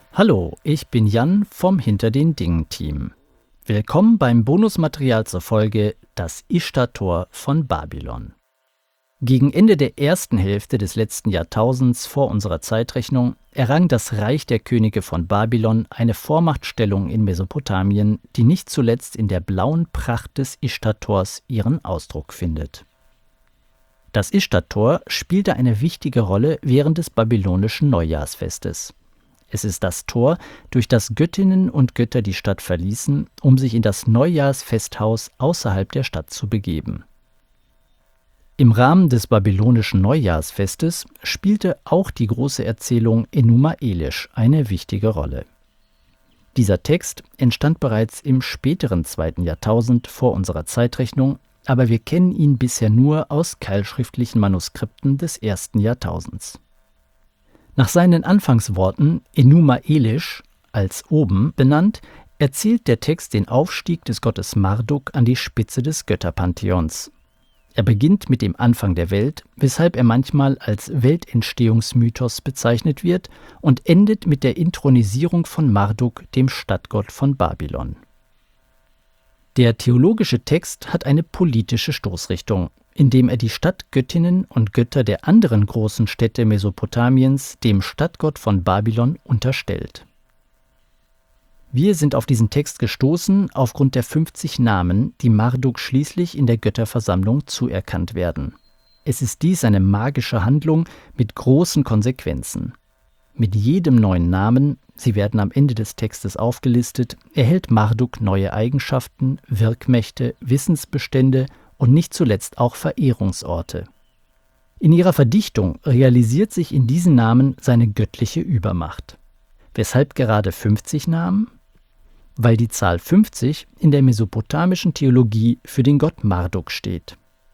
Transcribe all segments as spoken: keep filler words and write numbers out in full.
Hallo, ich bin Jan vom Hinter den Dingen-Team. Willkommen beim Bonusmaterial zur Folge Das Ishtar-Tor von Babylon. Gegen Ende der ersten Hälfte des letzten Jahrtausends vor unserer Zeitrechnung errang das Reich der Könige von Babylon eine Vormachtstellung in Mesopotamien, die nicht zuletzt in der blauen Pracht des Ishtar-Tors ihren Ausdruck findet. Das Ishtar-Tor spielte eine wichtige Rolle während des babylonischen Neujahrsfestes. Es ist das Tor, durch das Göttinnen und Götter die Stadt verließen, um sich in das Neujahrsfesthaus außerhalb der Stadt zu begeben. Im Rahmen des babylonischen Neujahrsfestes spielte auch die große Erzählung Enuma Elish eine wichtige Rolle. Dieser Text entstand bereits im späteren zweiten Jahrtausend vor unserer Zeitrechnung, aber wir kennen ihn bisher nur aus keilschriftlichen Manuskripten des ersten Jahrtausends. Nach seinen Anfangsworten Enuma Elish, als oben benannt, erzählt der Text den Aufstieg des Gottes Marduk an die Spitze des Götterpantheons. Er beginnt mit dem Anfang der Welt, weshalb er manchmal als Weltentstehungsmythos bezeichnet wird, und endet mit der Inthronisierung von Marduk, dem Stadtgott von Babylon. Der theologische Text hat eine politische Stoßrichtung, indem er die Stadtgöttinnen und Götter der anderen großen Städte Mesopotamiens dem Stadtgott von Babylon unterstellt. Wir sind auf diesen Text gestoßen aufgrund der fünfzig Namen, die Marduk schließlich in der Götterversammlung zuerkannt werden. Es ist dies eine magische Handlung mit großen Konsequenzen. Mit jedem neuen Namen, sie werden am Ende des Textes aufgelistet, erhält Marduk neue Eigenschaften, Wirkmächte, Wissensbestände und nicht zuletzt auch Verehrungsorte. In ihrer Verdichtung realisiert sich in diesen Namen seine göttliche Übermacht. Weshalb gerade fünfzig Namen? Weil die Zahl fünfzig in der mesopotamischen Theologie für den Gott Marduk steht.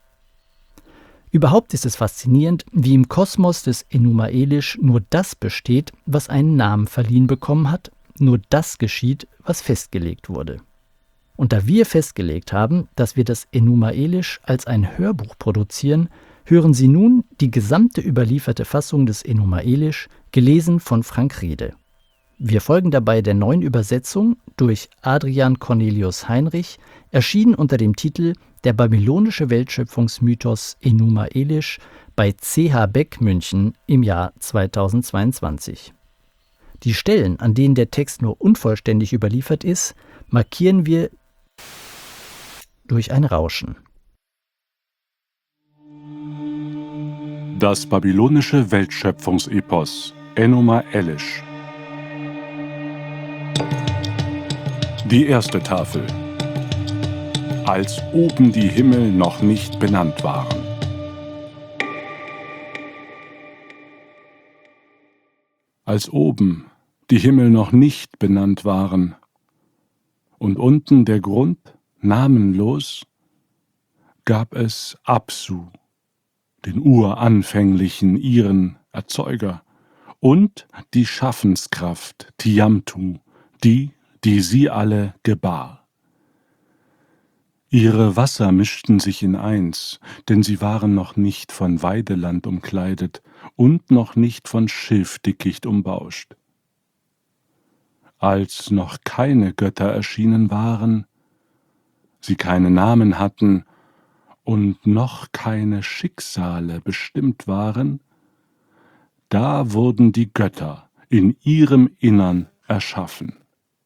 Überhaupt ist es faszinierend, wie im Kosmos des Enuma Elish nur das besteht, was einen Namen verliehen bekommen hat, nur das geschieht, was festgelegt wurde. Und da wir festgelegt haben, dass wir das Enuma Elish als ein Hörbuch produzieren, hören Sie nun die gesamte überlieferte Fassung des Enuma Elish, gelesen von Frank Riede. Wir folgen dabei der neuen Übersetzung durch Adrian Cornelius Heinrich, erschienen unter dem Titel Der babylonische Weltschöpfungsmythos Enuma Elish bei C H Beck München im Jahr zweitausendzweiundzwanzig. Die Stellen, an denen der Text nur unvollständig überliefert ist, markieren wir durch ein Rauschen. Das babylonische Weltschöpfungsepos Enuma Elish. Die erste Tafel. Als oben die Himmel noch nicht benannt waren. Als oben die Himmel noch nicht benannt waren und unten der Grund namenlos, gab es Apsu, den uranfänglichen ihren Erzeuger, und die Schaffenskraft Tiamtu, die, die sie alle gebar. Ihre Wasser mischten sich in eins, denn sie waren noch nicht von Weideland umkleidet und noch nicht von Schilfdickicht umbauscht. Als noch keine Götter erschienen waren, sie keine Namen hatten und noch keine Schicksale bestimmt waren, da wurden die Götter in ihrem Innern erschaffen.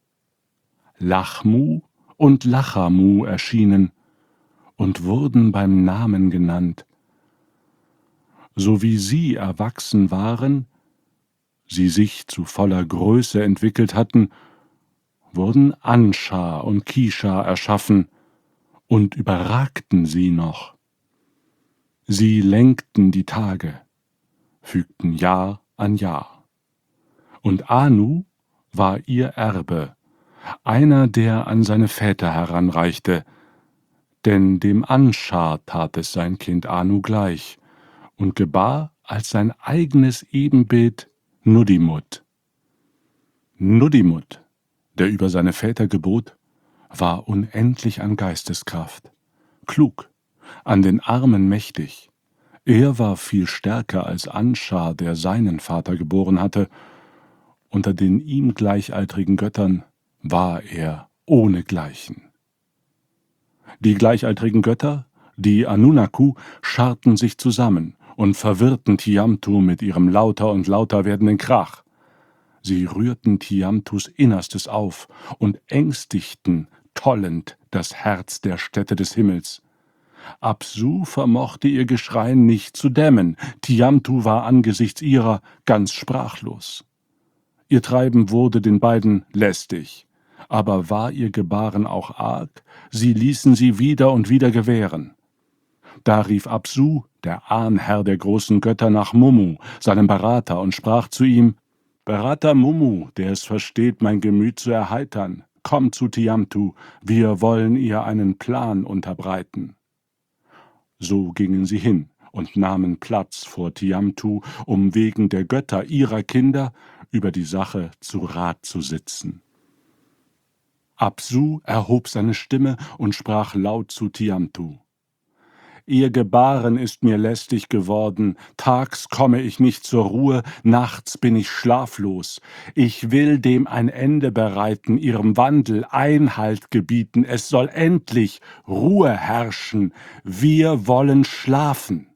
Lachmu und Lachamu erschienen und wurden beim Namen genannt. So wie sie erwachsen waren, sie sich zu voller Größe entwickelt hatten, wurden Anshar und Kishar erschaffen und überragten sie noch. Sie lenkten die Tage, fügten Jahr an Jahr. Und Anu war ihr Erbe, einer, der an seine Väter heranreichte, denn dem Anshar tat es sein Kind Anu gleich und gebar als sein eigenes Ebenbild Nuddimut. Nuddimut, der über seine Väter gebot, war unendlich an Geisteskraft, klug, an den Armen mächtig. Er war viel stärker als Anshar, der seinen Vater geboren hatte, Unter den ihm gleichaltrigen Göttern war er ohnegleichen. Die gleichaltrigen Götter, die Anunnaku, scharten sich zusammen und verwirrten Tiamtu mit ihrem lauter und lauter werdenden Krach. Sie rührten Tiamtus Innerstes auf und ängstigten tollend das Herz der Städte des Himmels. Apsu vermochte ihr Geschrei nicht zu dämmen, Tiamtu war angesichts ihrer ganz sprachlos. Ihr Treiben wurde den beiden lästig, aber war ihr Gebaren auch arg, sie ließen sie wieder und wieder gewähren. Da rief Apsu, der Ahnherr der großen Götter, nach Mummu, seinem Berater, und sprach zu ihm: »Berater Mummu, der es versteht, mein Gemüt zu erheitern, komm zu Tiamtu, wir wollen ihr einen Plan unterbreiten.« So gingen sie hin und nahmen Platz vor Tiamtu, um wegen der Götter ihrer Kinder über die Sache zu Rat zu sitzen. Apsu erhob seine Stimme und sprach laut zu Tiamtu: »Ihr Gebaren ist mir lästig geworden, tags komme ich nicht zur Ruhe, nachts bin ich schlaflos. Ich will dem ein Ende bereiten, ihrem Wandel Einhalt gebieten, es soll endlich Ruhe herrschen, wir wollen schlafen.«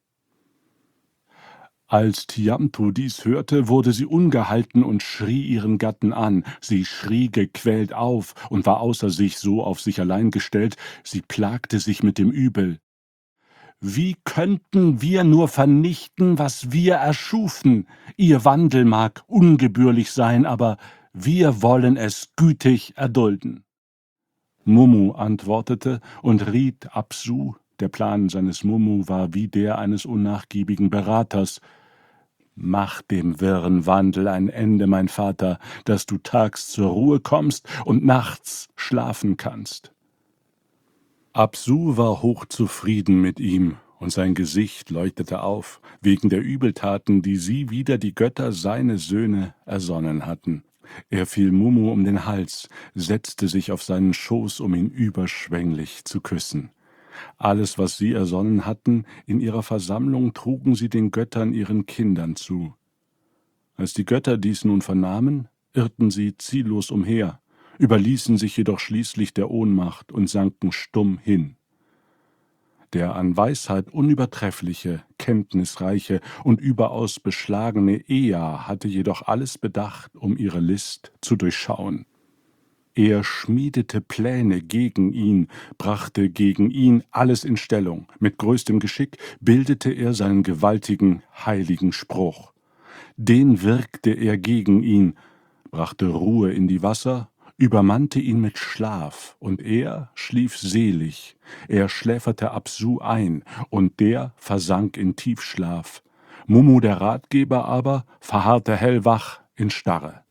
Als Tiamtu dies hörte, wurde sie ungehalten und schrie ihren Gatten an. Sie schrie gequält auf und war außer sich, so auf sich allein gestellt, sie plagte sich mit dem Übel. »Wie könnten wir nur vernichten, was wir erschufen? Ihr Wandel mag ungebührlich sein, aber wir wollen es gütig erdulden.« Mummu antwortete und riet Apsu, der Plan seines Mummu war wie der eines unnachgiebigen Beraters: »Mach dem wirren Wandel ein Ende, mein Vater, dass du tags zur Ruhe kommst und nachts schlafen kannst.« Apsu war hochzufrieden mit ihm, und sein Gesicht leuchtete auf, wegen der Übeltaten, die sie wider die Götter, seine Söhne, ersonnen hatten. Er fiel Mummu um den Hals, setzte sich auf seinen Schoß, um ihn überschwänglich zu küssen. Alles, was sie ersonnen hatten, in ihrer Versammlung trugen sie den Göttern ihren Kindern zu. Als die Götter dies nun vernahmen, irrten sie ziellos umher, überließen sich jedoch schließlich der Ohnmacht und sanken stumm hin. Der an Weisheit unübertreffliche, kenntnisreiche und überaus beschlagene Ea hatte jedoch alles bedacht, um ihre List zu durchschauen. Er schmiedete Pläne gegen ihn, brachte gegen ihn alles in Stellung. Mit größtem Geschick bildete er seinen gewaltigen, heiligen Spruch. Den wirkte er gegen ihn, brachte Ruhe in die Wasser, übermannte ihn mit Schlaf, und er schlief selig. Er schläferte Apsu ein, und der versank in Tiefschlaf. Mummu, der Ratgeber aber, verharrte hellwach in Starre.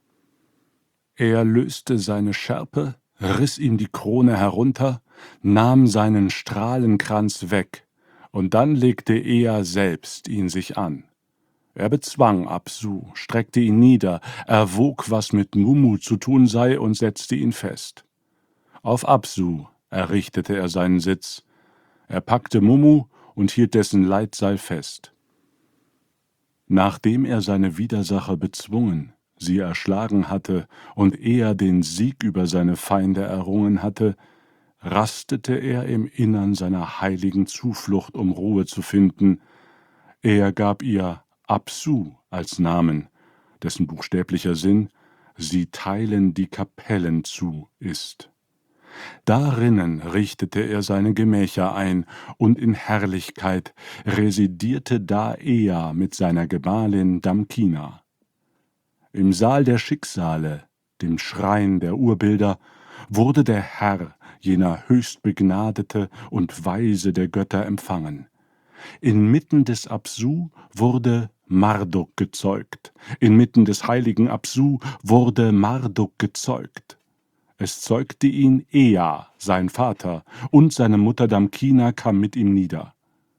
Er löste seine Schärpe, riss ihm die Krone herunter, nahm seinen Strahlenkranz weg, und dann legte Ea selbst ihn sich an. Er bezwang Apsu, streckte ihn nieder, erwog, was mit Mummu zu tun sei, und setzte ihn fest. Auf Apsu errichtete er seinen Sitz. Er packte Mummu und hielt dessen Leitseil fest. Nachdem er seine Widersacher bezwungen, sie erschlagen hatte und er den Sieg über seine Feinde errungen hatte, rastete er im Innern seiner heiligen Zuflucht, um Ruhe zu finden. Er gab ihr Apsu als Namen, dessen buchstäblicher Sinn »Sie teilen die Kapellen zu« ist. Darinnen richtete er seine Gemächer ein, und in Herrlichkeit residierte da Ea mit seiner Gemahlin Damkina. Im Saal der Schicksale, dem Schrein der Urbilder, wurde der Herr, jener höchstbegnadete und Weise der Götter, empfangen. Inmitten des Apsu wurde Marduk gezeugt, inmitten des heiligen Apsu wurde Marduk gezeugt. Es zeugte ihn Ea, sein Vater, und seine Mutter Damkina kam mit ihm nieder.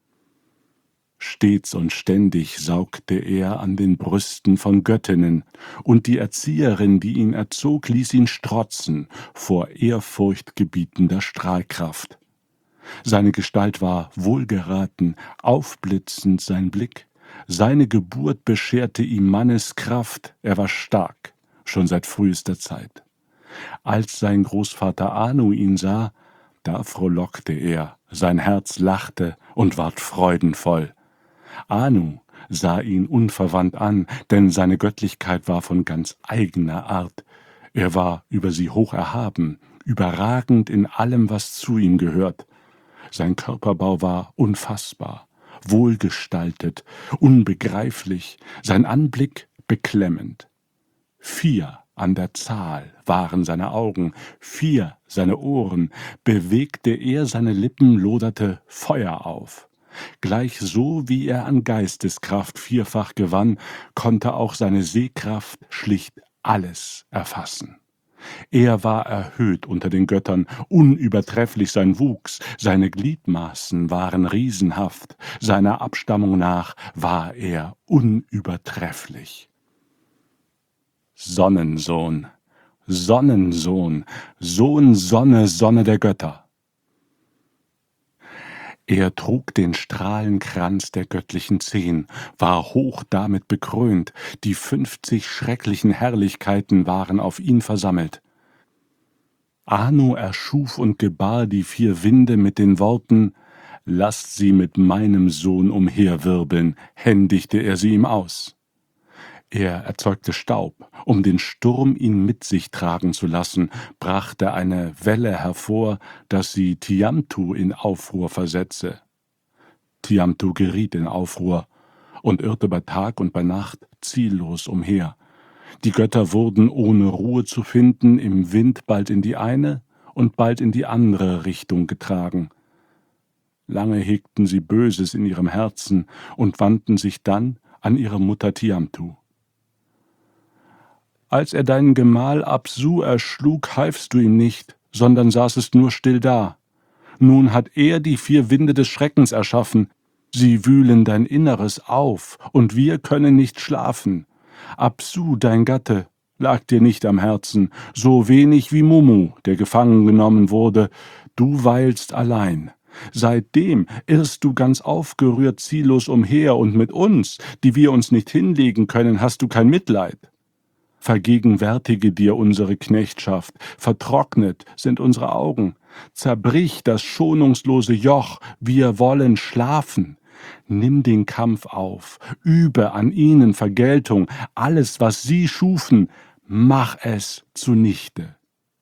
Stets und ständig saugte er an den Brüsten von Göttinnen, und die Erzieherin, die ihn erzog, ließ ihn strotzen vor ehrfurchtgebietender Strahlkraft. Seine Gestalt war wohlgeraten, aufblitzend sein Blick. Seine Geburt bescherte ihm Manneskraft, er war stark, schon seit frühester Zeit. Als sein Großvater Anu ihn sah, da frohlockte er, sein Herz lachte und ward freudenvoll. Anu sah ihn unverwandt an, denn seine Göttlichkeit war von ganz eigener Art. Er war über sie hoch erhaben, überragend in allem, was zu ihm gehört. Sein Körperbau war unfassbar, wohlgestaltet, unbegreiflich, sein Anblick beklemmend. Vier an der Zahl waren seine Augen, vier seine Ohren, bewegte er seine Lippen, loderte Feuer auf. Gleich so wie er an Geisteskraft vierfach gewann, konnte auch seine Sehkraft schlicht alles erfassen. Er war erhöht unter den Göttern, unübertrefflich sein Wuchs, seine Gliedmaßen waren riesenhaft, seiner Abstammung nach war er unübertrefflich. Sonnensohn, Sonnensohn, Sohn, Sonne, Sonne der Götter. Er trug den Strahlenkranz der göttlichen Zehn, war hoch damit bekrönt, die fünfzig schrecklichen Herrlichkeiten waren auf ihn versammelt. Anu erschuf und gebar die vier Winde mit den Worten: »Lasst sie mit meinem Sohn umherwirbeln«, händigte er sie ihm aus. Er erzeugte Staub, um den Sturm ihn mit sich tragen zu lassen, brachte eine Welle hervor, dass sie Tiamtu in Aufruhr versetze. Tiamtu geriet in Aufruhr und irrte bei Tag und bei Nacht ziellos umher. Die Götter wurden, ohne Ruhe zu finden, im Wind bald in die eine und bald in die andere Richtung getragen. Lange hegten sie Böses in ihrem Herzen und wandten sich dann an ihre Mutter Tiamtu. Als er deinen Gemahl Apsu erschlug, halfst du ihm nicht, sondern saßest nur still da. Nun hat er die vier Winde des Schreckens erschaffen. Sie wühlen dein Inneres auf, und wir können nicht schlafen. Apsu, dein Gatte, lag dir nicht am Herzen, so wenig wie Mumu, der gefangen genommen wurde. Du weilst allein. Seitdem irrst du ganz aufgerührt ziellos umher, und mit uns, die wir uns nicht hinlegen können, hast du kein Mitleid. Vergegenwärtige dir unsere Knechtschaft, vertrocknet sind unsere Augen. Zerbrich das schonungslose Joch, wir wollen schlafen. Nimm den Kampf auf, übe an ihnen Vergeltung, alles, was sie schufen, mach es zunichte.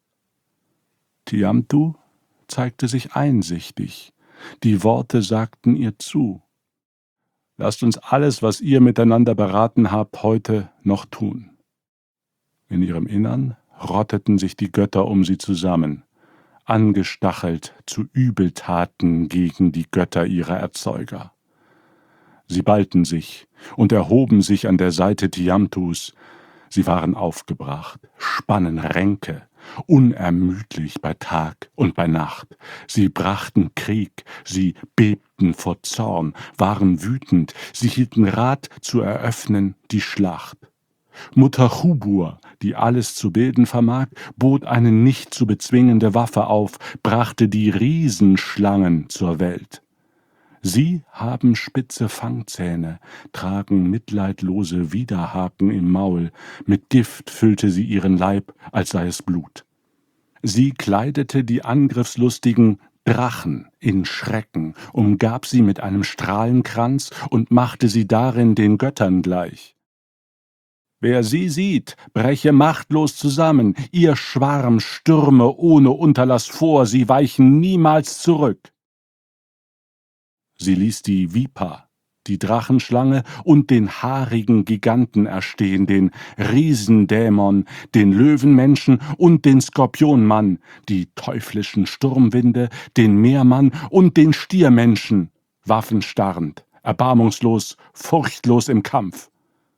Tiamtu zeigte sich einsichtig, die Worte sagten ihr zu. Lasst uns alles, was ihr miteinander beraten habt, heute noch tun. In ihrem Innern rotteten sich die Götter um sie zusammen, angestachelt zu Übeltaten gegen die Götter ihrer Erzeuger. Sie ballten sich und erhoben sich an der Seite Tiamtus. Sie waren aufgebracht, spannen Ränke, unermüdlich bei Tag und bei Nacht. Sie brachten Krieg, sie bebten vor Zorn, waren wütend, sie hielten Rat zu eröffnen die Schlacht. Mutter Chubur, die alles zu bilden vermag, bot eine nicht zu bezwingende Waffe auf, brachte die Riesenschlangen zur Welt. Sie haben spitze Fangzähne, tragen mitleidlose Widerhaken im Maul, mit Gift füllte sie ihren Leib, als sei es Blut. Sie kleidete die angriffslustigen Drachen in Schrecken, umgab sie mit einem Strahlenkranz und machte sie darin den Göttern gleich. Wer sie sieht, breche machtlos zusammen, ihr Schwarm stürme ohne Unterlass vor, sie weichen niemals zurück. Sie ließ die Vipa, die Drachenschlange und den haarigen Giganten erstehen, den Riesendämon, den Löwenmenschen und den Skorpionmann, die teuflischen Sturmwinde, den Meermann und den Stiermenschen, waffenstarrend, erbarmungslos, furchtlos im Kampf.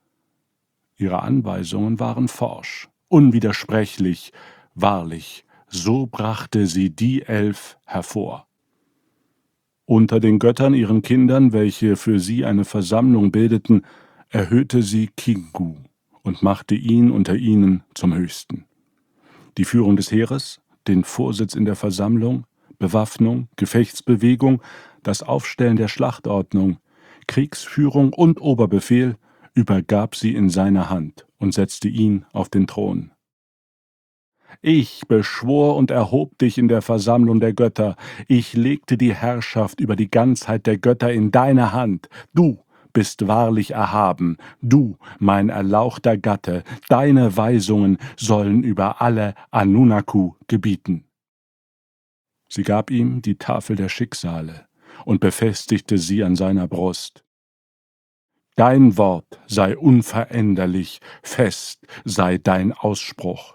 Ihre Anweisungen waren forsch, unwidersprechlich, wahrlich, so brachte sie die Elf hervor. Unter den Göttern, ihren Kindern, welche für sie eine Versammlung bildeten, erhöhte sie Kingu und machte ihn unter ihnen zum Höchsten. Die Führung des Heeres, den Vorsitz in der Versammlung, Bewaffnung, Gefechtsbewegung, das Aufstellen der Schlachtordnung, Kriegsführung und Oberbefehl übergab sie in seine Hand und setzte ihn auf den Thron. Ich beschwor und erhob dich in der Versammlung der Götter. Ich legte die Herrschaft über die Ganzheit der Götter in deine Hand. Du bist wahrlich erhaben, du, mein erlauchter Gatte, deine Weisungen sollen über alle Anunnaku gebieten. Sie gab ihm die Tafel der Schicksale und befestigte sie an seiner Brust. Dein Wort sei unveränderlich, fest sei dein Ausspruch.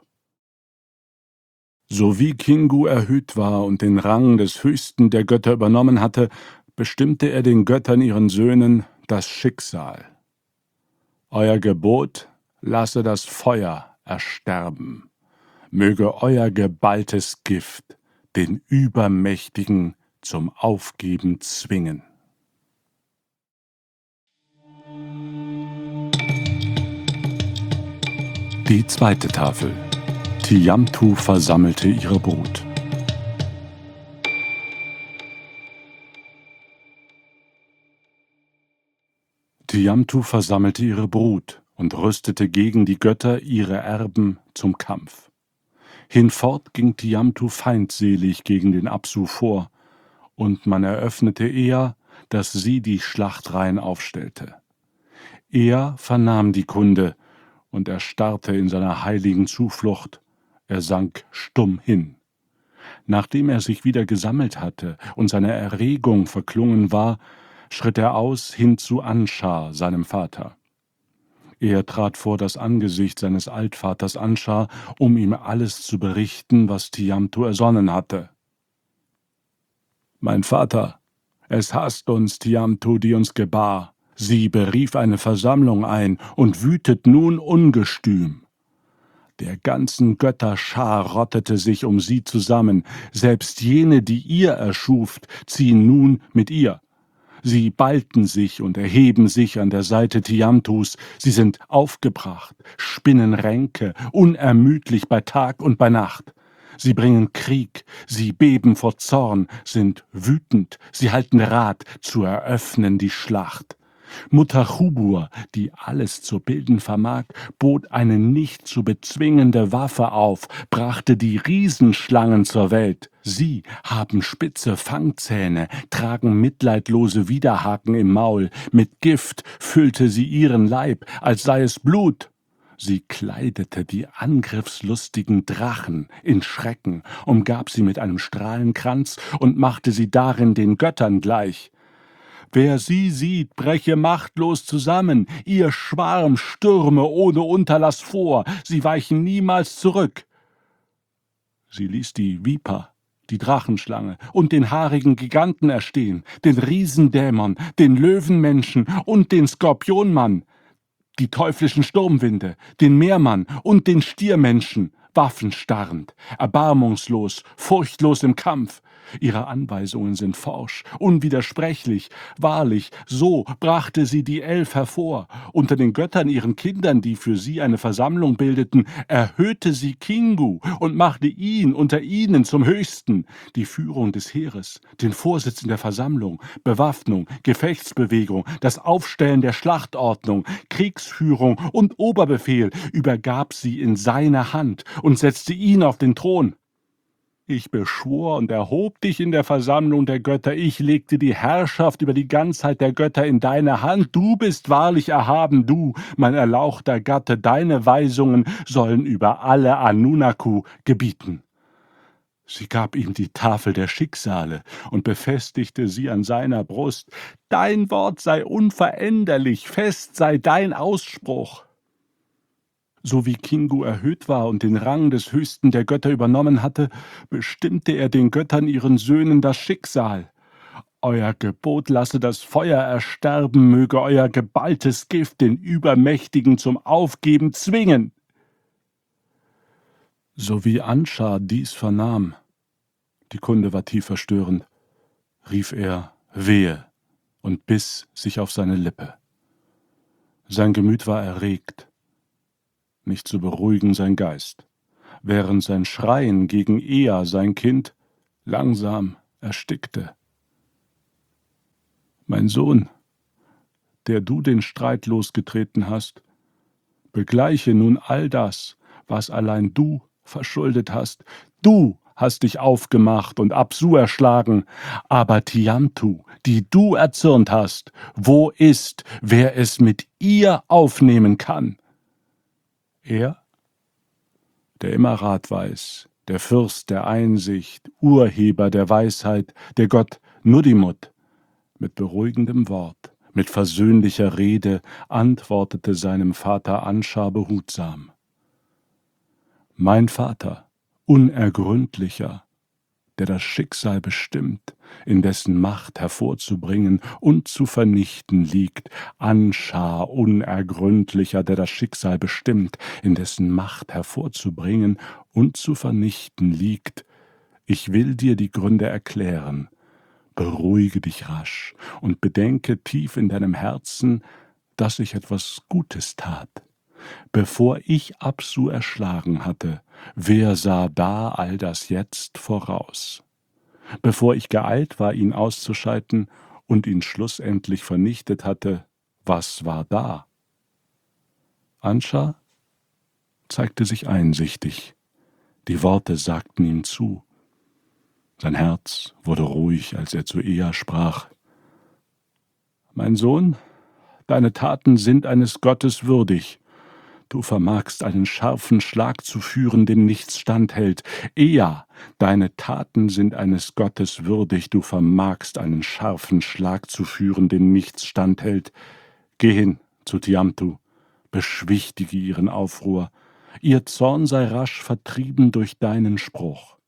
So wie Kingu erhöht war und den Rang des Höchsten der Götter übernommen hatte, bestimmte er den Göttern ihren Söhnen das Schicksal. Euer Gebot lasse das Feuer ersterben. Möge euer geballtes Gift den Übermächtigen zum Aufgeben zwingen. Die zweite Tafel. Tiamtu versammelte ihre Brut. Tiamtu versammelte ihre Brut und rüstete gegen die Götter ihre Erben zum Kampf. Hinfort ging Tiamtu feindselig gegen den Apsu vor, und man eröffnete Ea, dass sie die Schlachtreihen aufstellte. Ea vernahm die Kunde, und erstarrte in seiner heiligen Zuflucht. Er sank stumm hin. Nachdem er sich wieder gesammelt hatte und seine Erregung verklungen war, schritt er aus hin zu Anschar, seinem Vater. Er trat vor das Angesicht seines Altvaters Anschar, um ihm alles zu berichten, was Tiamtu ersonnen hatte. »Mein Vater, es hasst uns Tiamtu, die uns gebar. Sie berief eine Versammlung ein und wütet nun ungestüm. Der ganzen Götterschar rottete sich um sie zusammen, selbst jene, die ihr erschuft, ziehen nun mit ihr. Sie ballten sich und erheben sich an der Seite Tiamtus, sie sind aufgebracht, spinnen Ränke, unermüdlich bei Tag und bei Nacht. Sie bringen Krieg, sie beben vor Zorn, sind wütend, sie halten Rat, zu eröffnen die Schlacht. Mutter Chubur, die alles zu bilden vermag, bot eine nicht zu bezwingende Waffe auf, brachte die Riesenschlangen zur Welt. Sie haben spitze Fangzähne, tragen mitleidlose Widerhaken im Maul, mit Gift füllte sie ihren Leib, als sei es Blut. Sie kleidete die angriffslustigen Drachen in Schrecken, umgab sie mit einem Strahlenkranz und machte sie darin den Göttern gleich. Wer sie sieht, breche machtlos zusammen, ihr Schwarm stürme ohne Unterlass vor, sie weichen niemals zurück. Sie ließ die Viper, die Drachenschlange und den haarigen Giganten erstehen, den Riesendämon, den Löwenmenschen und den Skorpionmann, die teuflischen Sturmwinde, den Meermann und den Stiermenschen, waffenstarrend, erbarmungslos, furchtlos im Kampf. Ihre Anweisungen sind forsch, unwidersprechlich. Wahrlich, so brachte sie die Elf hervor. Unter den Göttern, ihren Kindern, die für sie eine Versammlung bildeten, erhöhte sie Kingu und machte ihn unter ihnen zum Höchsten. Die Führung des Heeres, den Vorsitz in der Versammlung, Bewaffnung, Gefechtsbewegung, das Aufstellen der Schlachtordnung, Kriegsführung und Oberbefehl übergab sie in seine Hand und setzte ihn auf den Thron. Ich beschwor und erhob dich in der Versammlung der Götter, ich legte die Herrschaft über die Ganzheit der Götter in deine Hand, du bist wahrlich erhaben, du, mein erlauchter Gatte, deine Weisungen sollen über alle Anunnaku gebieten. Sie gab ihm die Tafel der Schicksale und befestigte sie an seiner Brust. Dein Wort sei unveränderlich, fest sei dein Ausspruch. So wie Kingu erhöht war und den Rang des Höchsten der Götter übernommen hatte, bestimmte er den Göttern ihren Söhnen das Schicksal. Euer Gebot lasse das Feuer ersterben, möge euer geballtes Gift den Übermächtigen zum Aufgeben zwingen. So wie Anschar dies vernahm, die Kunde war tief verstörend, rief er Wehe und biss sich auf seine Lippe. Sein Gemüt war erregt, nicht zu beruhigen sein Geist, während sein Schreien gegen Ea, sein Kind, langsam erstickte. Mein Sohn, der du den Streit losgetreten hast, begleiche nun all das, was allein du verschuldet hast. Du hast dich aufgemacht und Apsu erschlagen, aber Tiamtu, die du erzürnt hast, wo ist, wer es mit ihr aufnehmen kann? Er, der immer Rat weiß, der Fürst der Einsicht, Urheber der Weisheit, der Gott Nuddimut, mit beruhigendem Wort, mit versöhnlicher Rede antwortete seinem Vater Anschar behutsam: Mein Vater, unergründlicher, der das Schicksal bestimmt, in dessen Macht hervorzubringen und zu vernichten liegt, Anschar, unergründlicher, der das Schicksal bestimmt, in dessen Macht hervorzubringen und zu vernichten liegt, ich will dir die Gründe erklären. Beruhige dich rasch und bedenke tief in deinem Herzen, dass ich etwas Gutes tat. Bevor ich Apsu erschlagen hatte, wer sah da all das jetzt voraus? Bevor ich geeilt war, ihn auszuschalten und ihn schlussendlich vernichtet hatte, was war da? Anschar zeigte sich einsichtig. Die Worte sagten ihm zu. Sein Herz wurde ruhig, als er zu Ea sprach: Mein Sohn, deine Taten sind eines Gottes würdig. Du vermagst einen scharfen Schlag zu führen, dem nichts standhält. Ea, deine Taten sind eines Gottes würdig. Du vermagst einen scharfen Schlag zu führen, dem nichts standhält. Geh hin zu Tiamtu, beschwichtige ihren Aufruhr. Ihr Zorn sei rasch vertrieben durch deinen Spruch.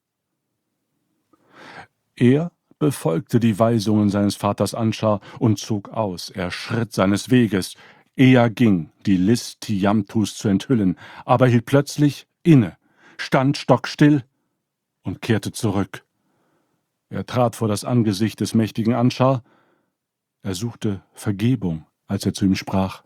Er befolgte die Weisungen seines Vaters Anschar und zog aus. Er schritt seines Weges. Er ging, die List Tiamtus zu enthüllen, aber hielt plötzlich inne, stand stockstill und kehrte zurück. Er trat vor das Angesicht des mächtigen Anschar. Er suchte Vergebung, als er zu ihm sprach: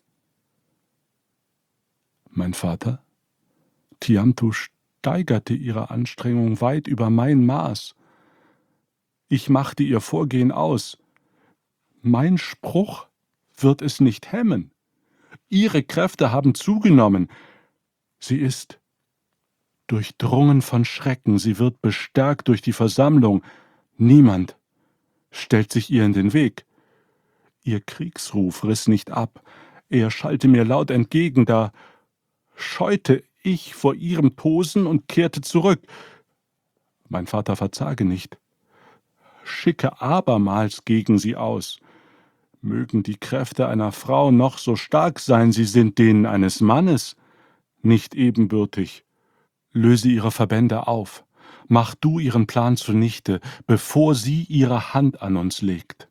Mein Vater, Tiamtu steigerte ihre Anstrengung weit über mein Maß. Ich machte ihr Vorgehen aus. Mein Spruch wird es nicht hemmen. Ihre Kräfte haben zugenommen. Sie ist durchdrungen von Schrecken, sie wird bestärkt durch die Versammlung. Niemand stellt sich ihr in den Weg. Ihr Kriegsruf riss nicht ab. Er schallte mir laut entgegen, da scheute ich vor ihrem Tosen und kehrte zurück. Mein Vater verzage nicht. Schicke abermals gegen sie aus. Mögen die Kräfte einer Frau noch so stark sein, sie sind denen eines Mannes nicht ebenbürtig. Löse ihre Verbände auf, mach du ihren Plan zunichte, bevor sie ihre Hand an uns legt.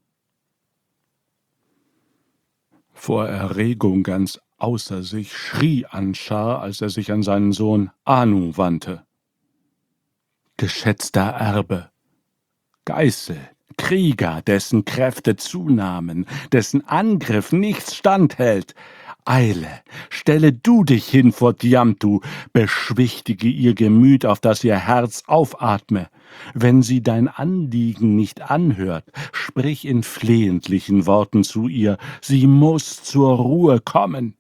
Vor Erregung ganz außer sich schrie Anschar, als er sich an seinen Sohn Anu wandte: Geschätzter Erbe, Geißel, Krieger, dessen Kräfte zunahmen, dessen Angriff nichts standhält, eile, stelle du dich hin vor Tiamtu, beschwichtige ihr Gemüt, auf das ihr Herz aufatme. Wenn sie dein Anliegen nicht anhört, sprich in flehentlichen Worten zu ihr, sie muß zur Ruhe kommen.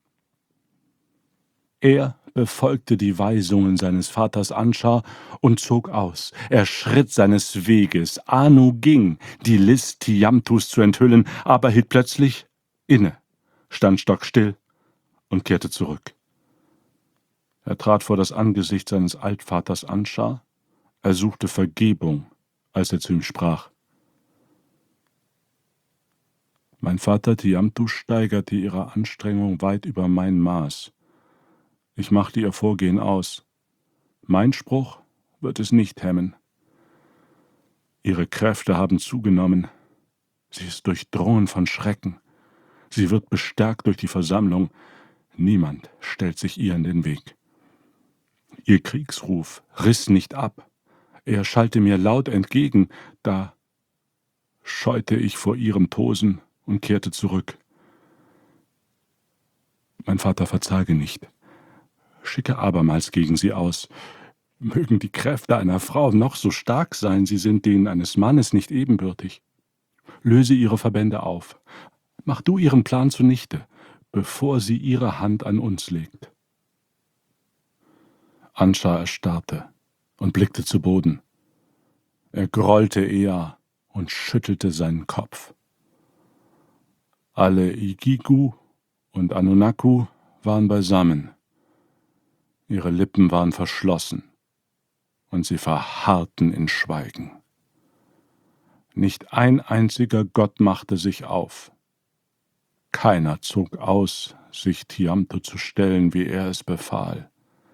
Er befolgte die Weisungen seines Vaters Anschar und zog aus. Er schritt seines Weges. Anu ging, die List Tiamtus zu enthüllen, aber hielt plötzlich inne, stand stockstill und kehrte zurück. Er trat vor das Angesicht seines Altvaters Anschar. Er suchte Vergebung, als er zu ihm sprach: Mein Vater Tiamtu steigerte ihre Anstrengung weit über mein Maß. Ich machte ihr Vorgehen aus. Mein Spruch wird es nicht hemmen. Ihre Kräfte haben zugenommen. Sie ist durchdrungen von Schrecken. Sie wird bestärkt durch die Versammlung. Niemand stellt sich ihr in den Weg. Ihr Kriegsruf riss nicht ab. Er schallte mir laut entgegen. Da scheute ich vor ihrem Tosen und kehrte zurück. Mein Vater verzage nicht. Schicke abermals gegen sie aus. Mögen die Kräfte einer Frau noch so stark sein, sie sind denen eines Mannes nicht ebenbürtig. Löse ihre Verbände auf. Mach du ihren Plan zunichte, bevor sie ihre Hand an uns legt. Anshar erstarrte und blickte zu Boden. Er grollte Ea und schüttelte seinen Kopf. Alle Igigu und Anunnaki waren beisammen. Ihre Lippen waren verschlossen und sie verharrten in Schweigen. Nicht ein einziger Gott machte sich auf. Keiner zog aus, sich Tiamto zu stellen, wie er es befahl.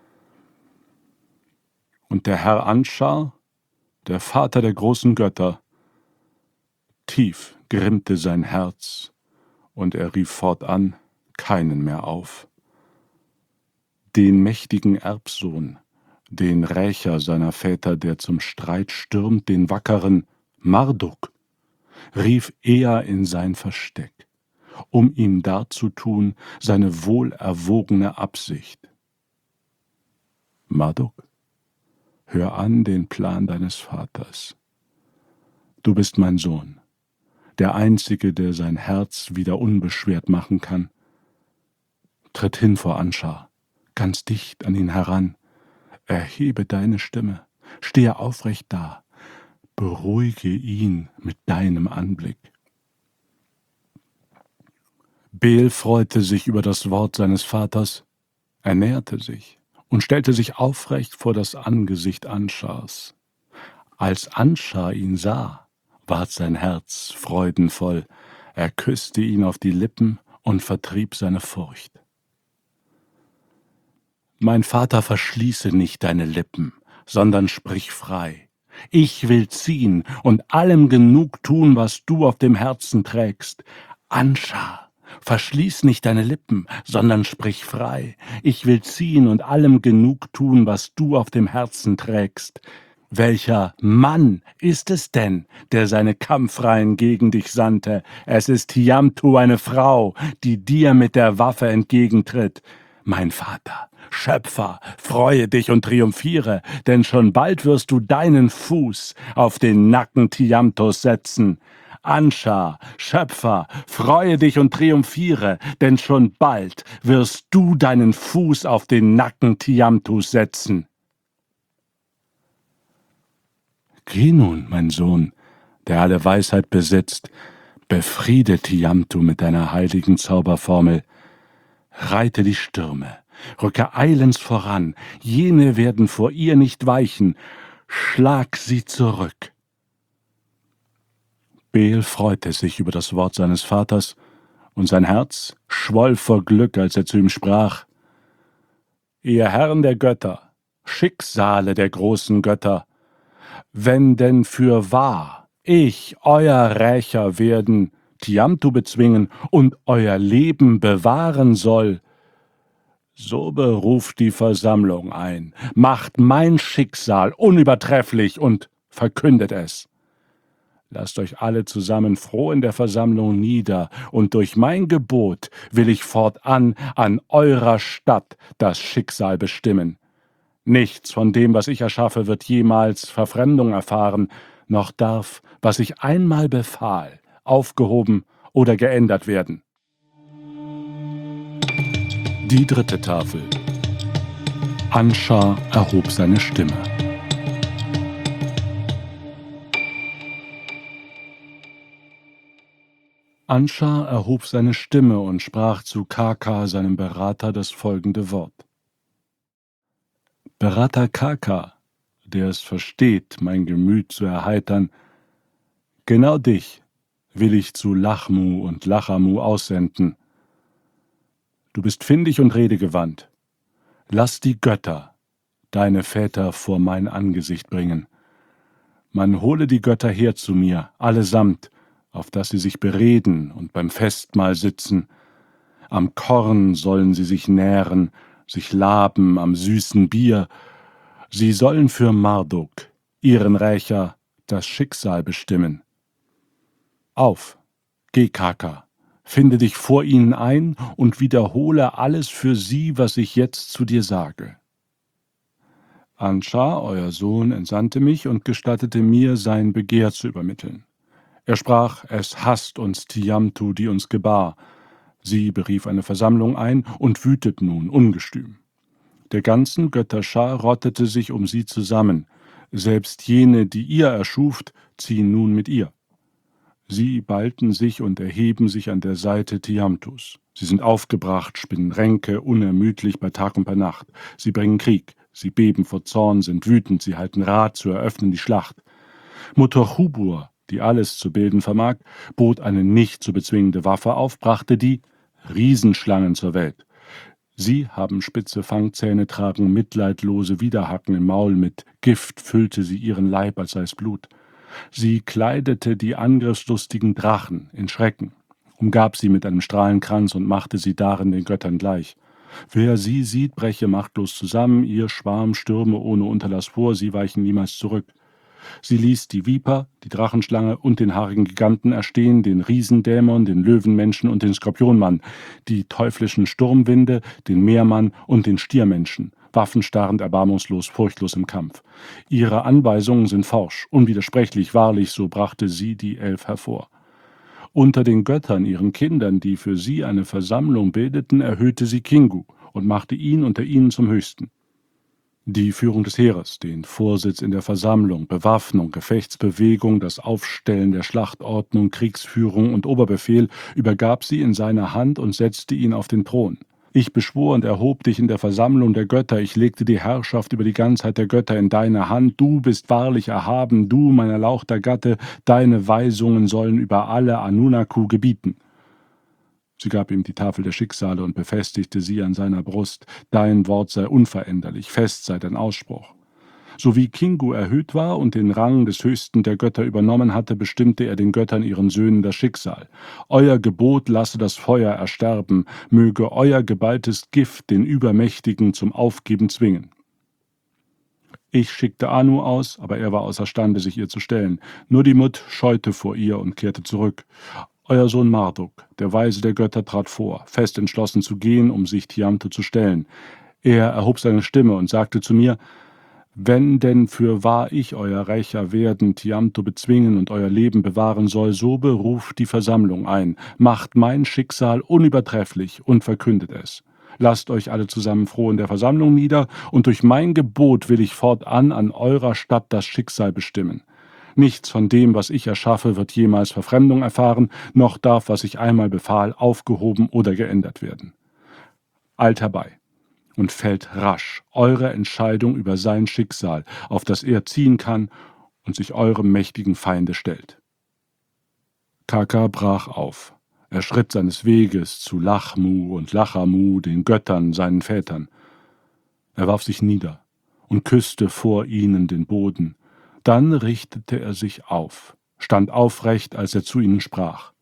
Und der Herr Anshar, der Vater der großen Götter, tief grimmte sein Herz, und er rief fortan keinen mehr auf. Den mächtigen Erbsohn, den Rächer seiner Väter, der zum Streit stürmt, den wackeren Marduk, rief er in sein Versteck, um ihm darzutun seine wohlerwogene Absicht. Marduk, hör an den Plan deines Vaters. Du bist mein Sohn, der Einzige, der sein Herz wieder unbeschwert machen kann. Tritt hin vor Anshar, ganz dicht an ihn heran, erhebe deine Stimme, stehe aufrecht da, beruhige ihn mit deinem Anblick. Bel freute sich über das Wort seines Vaters, er näherte sich und stellte sich aufrecht vor das Angesicht Anshars. Als Anshar ihn sah, ward sein Herz freudenvoll, er küsste ihn auf die Lippen und vertrieb seine Furcht. Mein Vater, verschließe nicht deine Lippen, sondern sprich frei. Ich will ziehen und allem genug tun, was du auf dem Herzen trägst. Anshar, verschließ nicht deine Lippen, sondern sprich frei. Ich will ziehen und allem genug tun, was du auf dem Herzen trägst. Welcher Mann ist es denn, der seine Kampfreihen gegen dich sandte? Es ist Tiamtu, eine Frau, die dir mit der Waffe entgegentritt. Mein Vater, Schöpfer, freue dich und triumphiere, denn schon bald wirst du deinen Fuß auf den Nacken Tiamtos setzen. Anshar, Schöpfer, freue dich und triumphiere, denn schon bald wirst du deinen Fuß auf den Nacken Tiamtus setzen. Geh nun, mein Sohn, der alle Weisheit besitzt, befriede Tiamtu mit deiner heiligen Zauberformel. Reite die Stürme, rücke eilends voran, jene werden vor ihr nicht weichen, schlag sie zurück. Bel freute sich über das Wort seines Vaters, und sein Herz schwoll vor Glück, als er zu ihm sprach: Ihr Herren der Götter, Schicksale der großen Götter, wenn denn fürwahr ich, euer Rächer, werden Tiamtu bezwingen und euer Leben bewahren soll, so beruft die Versammlung ein, macht mein Schicksal unübertrefflich und verkündet es. Lasst euch alle zusammen froh in der Versammlung nieder, und durch mein Gebot will ich fortan an eurer Stadt das Schicksal bestimmen. Nichts von dem, was ich erschaffe, wird jemals Verfremdung erfahren, noch darf, was ich einmal befahl, aufgehoben oder geändert werden. Die dritte Tafel. Anshar erhob seine Stimme. Anshar erhob seine Stimme und sprach zu Kaka, seinem Berater, das folgende Wort. Berater Kaka, der es versteht, mein Gemüt zu erheitern, genau dich will ich zu Lachmu und Lachamu aussenden. Du bist findig und redegewandt. Lass die Götter deine Väter vor mein Angesicht bringen. Man hole die Götter her zu mir, allesamt, auf dass sie sich bereden und beim Festmahl sitzen. Am Korn sollen sie sich nähren, sich laben am süßen Bier. Sie sollen für Marduk, ihren Rächer, das Schicksal bestimmen. Auf, geh, Kaka, finde dich vor ihnen ein und wiederhole alles für sie, was ich jetzt zu dir sage. Anshar, euer Sohn, entsandte mich und gestattete mir, sein Begehr zu übermitteln. Er sprach, es hasst uns Tiamtu, die uns gebar. Sie berief eine Versammlung ein und wütet nun ungestüm. Der ganzen Götterschar rottete sich um sie zusammen, selbst jene, die ihr erschuft, ziehen nun mit ihr. Sie ballten sich und erheben sich an der Seite Tiamtus. Sie sind aufgebracht, spinnen Ränke, unermüdlich bei Tag und bei Nacht. Sie bringen Krieg, sie beben vor Zorn, sind wütend, sie halten Rat zu eröffnen die Schlacht. Mutter Chubur, die alles zu bilden vermag, bot eine nicht zu bezwingende Waffe auf, brachte die Riesenschlangen zur Welt. Sie haben spitze Fangzähne, tragen mitleidlose Widerhaken im Maul, mit Gift füllte sie ihren Leib, als sei es Blut. Sie kleidete die angriffslustigen Drachen in Schrecken, umgab sie mit einem Strahlenkranz und machte sie darin den Göttern gleich. Wer sie sieht, breche machtlos zusammen, ihr Schwarm stürme ohne Unterlass vor, sie weichen niemals zurück. Sie ließ die Viper, die Drachenschlange und den haarigen Giganten erstehen, den Riesendämon, den Löwenmenschen und den Skorpionmann, die teuflischen Sturmwinde, den Meermann und den Stiermenschen, waffenstarrend, erbarmungslos, furchtlos im Kampf. Ihre Anweisungen sind forsch, unwidersprechlich, wahrlich, so brachte sie die Elf hervor. Unter den Göttern, ihren Kindern, die für sie eine Versammlung bildeten, erhöhte sie Kingu und machte ihn unter ihnen zum Höchsten. Die Führung des Heeres, den Vorsitz in der Versammlung, Bewaffnung, Gefechtsbewegung, das Aufstellen der Schlachtordnung, Kriegsführung und Oberbefehl übergab sie in seine Hand und setzte ihn auf den Thron. Ich beschwor und erhob dich in der Versammlung der Götter, ich legte die Herrschaft über die Ganzheit der Götter in deine Hand, du bist wahrlich erhaben, du, mein erlauchter Gatte, deine Weisungen sollen über alle Anunnaku gebieten. Sie gab ihm die Tafel der Schicksale und befestigte sie an seiner Brust. Dein Wort sei unveränderlich, fest sei dein Ausspruch. So wie Kingu erhöht war und den Rang des Höchsten der Götter übernommen hatte, bestimmte er den Göttern ihren Söhnen das Schicksal. Euer Gebot lasse das Feuer ersterben, möge euer geballtes Gift den Übermächtigen zum Aufgeben zwingen. Ich schickte Anu aus, aber er war außerstande, sich ihr zu stellen. Nur die Mut scheute vor ihr und kehrte zurück. Euer Sohn Marduk, der Weise der Götter, trat vor, fest entschlossen zu gehen, um sich Tiamto zu stellen. Er erhob seine Stimme und sagte zu mir: Wenn denn fürwahr ich, euer Rächer werden, Tiamto bezwingen und euer Leben bewahren soll, so beruft die Versammlung ein, macht mein Schicksal unübertrefflich und verkündet es. Lasst euch alle zusammen froh in der Versammlung nieder, und durch mein Gebot will ich fortan an eurer Stadt das Schicksal bestimmen. Nichts von dem, was ich erschaffe, wird jemals Verfremdung erfahren, noch darf, was ich einmal befahl, aufgehoben oder geändert werden. Eilt herbei und fällt rasch eure Entscheidung über sein Schicksal, auf das er ziehen kann und sich eurem mächtigen Feinde stellt. Kaka brach auf. Er schritt seines Weges zu Lachmu und Lachamu, den Göttern, seinen Vätern. Er warf sich nieder und küsste vor ihnen den Boden. Dann richtete er sich auf, stand aufrecht, als er zu ihnen sprach.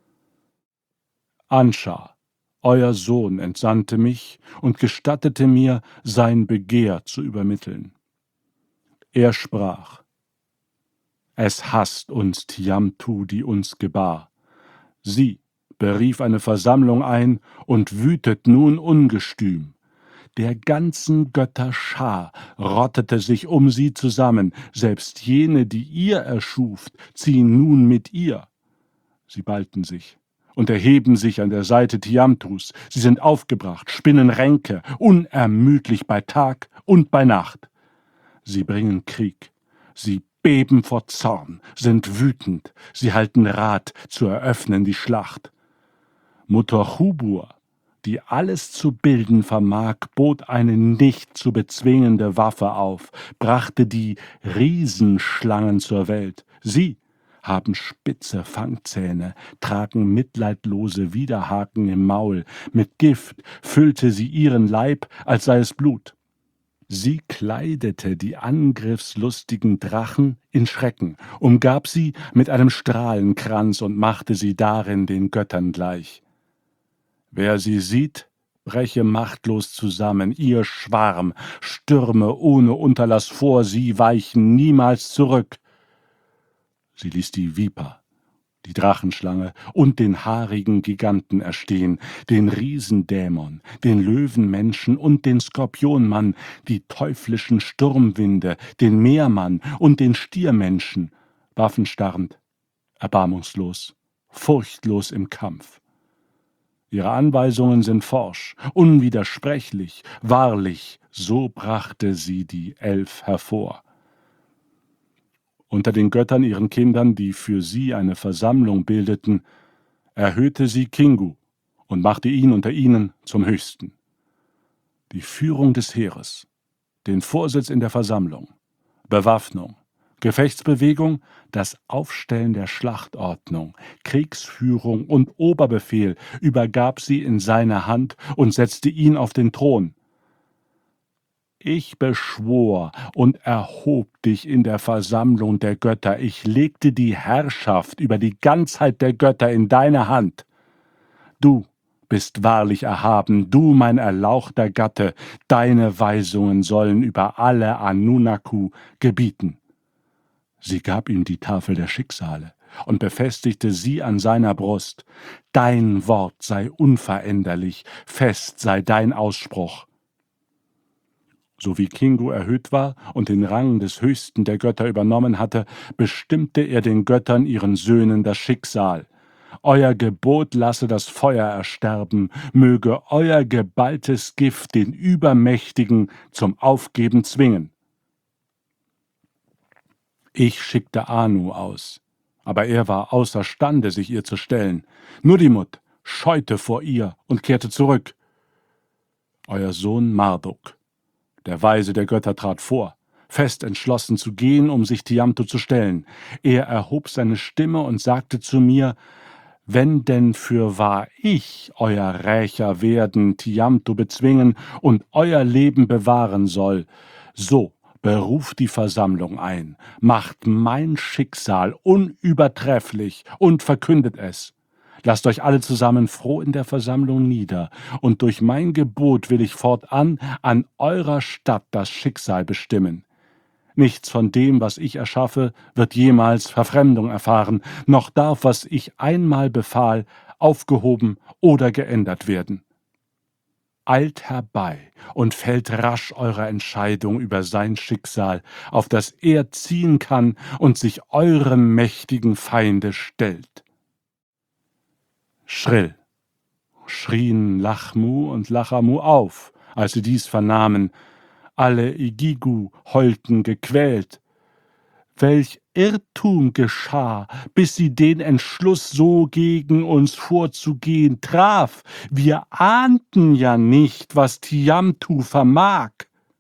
Anscha, euer Sohn, entsandte mich und gestattete mir, sein Begehr zu übermitteln. Er sprach: Es hasst uns Tiamtu, die uns gebar. Sie berief eine Versammlung ein und wütet nun ungestüm. Der ganzen Götter Schar rottete sich um sie zusammen, selbst jene, die ihr erschuft, ziehen nun mit ihr. Sie ballten sich und erheben sich an der Seite Tiamtus, sie sind aufgebracht, spinnen Ränke, unermüdlich bei Tag und bei Nacht. Sie bringen Krieg, sie beben vor Zorn, sind wütend, sie halten Rat zu eröffnen die Schlacht. Mutter Chubur, die alles zu bilden vermag, bot eine nicht zu bezwingende Waffe auf, brachte die Riesenschlangen zur Welt. Sie haben spitze Fangzähne, tragen mitleidlose Widerhaken im Maul, mit Gift füllte sie ihren Leib, als sei es Blut. Sie kleidete die angriffslustigen Drachen in Schrecken, umgab sie mit einem Strahlenkranz und machte sie darin den Göttern gleich. Wer sie sieht, breche machtlos zusammen, ihr Schwarm stürme ohne Unterlass vor, sie weichen niemals zurück. Sie ließ die Viper, die Drachenschlange und den haarigen Giganten erstehen, den Riesendämon, den Löwenmenschen und den Skorpionmann, die teuflischen Sturmwinde, den Meermann und den Stiermenschen, waffenstarrend, erbarmungslos, furchtlos im Kampf. Ihre Anweisungen sind forsch, unwidersprechlich, wahrlich, so brachte sie die Elf hervor. Unter den Göttern, ihren Kindern, die für sie eine Versammlung bildeten, erhöhte sie Kingu und machte ihn unter ihnen zum Höchsten. Die Führung des Heeres, den Vorsitz in der Versammlung, Bewaffnung, Gefechtsbewegung, das Aufstellen der Schlachtordnung, Kriegsführung und Oberbefehl übergab sie in seine Hand und setzte ihn auf den Thron. Ich beschwor und erhob dich in der Versammlung der Götter. Ich legte die Herrschaft über die Ganzheit der Götter in deine Hand. Du bist wahrlich erhaben, du mein erlauchter Gatte, deine Weisungen sollen über alle Anunnaku gebieten. Sie gab ihm die Tafel der Schicksale und befestigte sie an seiner Brust. Dein Wort sei unveränderlich, fest sei dein Ausspruch. So wie Kingu erhöht war und den Rang des Höchsten der Götter übernommen hatte, bestimmte er den Göttern, ihren Söhnen, das Schicksal. Euer Gebot lasse das Feuer ersterben, möge euer geballtes Gift den Übermächtigen zum Aufgeben zwingen. Ich schickte Anu aus, aber er war außerstande, sich ihr zu stellen. Nudimmud scheute vor ihr und kehrte zurück. Euer Sohn Marduk, der Weise der Götter, trat vor, fest entschlossen zu gehen, um sich Tiamtu zu stellen. Er erhob seine Stimme und sagte zu mir: Wenn denn fürwahr ich, euer Rächer werden, Tiamtu bezwingen und euer Leben bewahren soll, so beruft die Versammlung ein, macht mein Schicksal unübertrefflich und verkündet es. Lasst euch alle zusammen froh in der Versammlung nieder, und durch mein Gebot will ich fortan an eurer Stadt das Schicksal bestimmen. Nichts von dem, was ich erschaffe, wird jemals Verfremdung erfahren, noch darf, was ich einmal befahl, aufgehoben oder geändert werden. Eilt herbei und fällt rasch eure Entscheidung über sein Schicksal, auf das er ziehen kann und sich eurem mächtigen Feinde stellt. Schrill schrien Lachmu und Lachamu auf, als sie dies vernahmen. Alle Igigu heulten gequält. Welch Irrtum geschah, bis sie den Entschluss, so gegen uns vorzugehen, traf. Wir ahnten ja nicht, was Tiamtu vermag.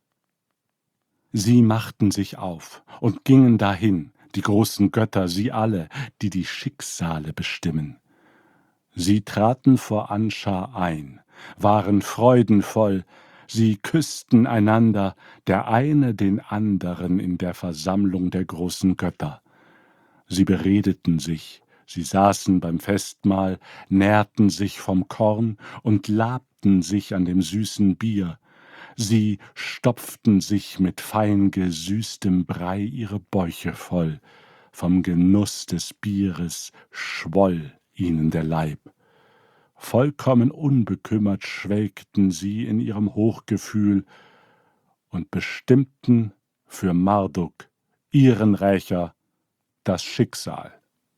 Sie machten sich auf und gingen dahin, die großen Götter, sie alle, die die Schicksale bestimmen. Sie traten vor Anscha ein, waren freudenvoll, sie küssten einander, der eine den anderen in der Versammlung der großen Götter. Sie beredeten sich, sie saßen beim Festmahl, nährten sich vom Korn und labten sich an dem süßen Bier. Sie stopften sich mit fein gesüßtem Brei ihre Bäuche voll. Vom Genuss des Bieres schwoll ihnen der Leib. Vollkommen unbekümmert schwelgten sie in ihrem Hochgefühl und bestimmten für Marduk, ihren Rächer, das Schicksal.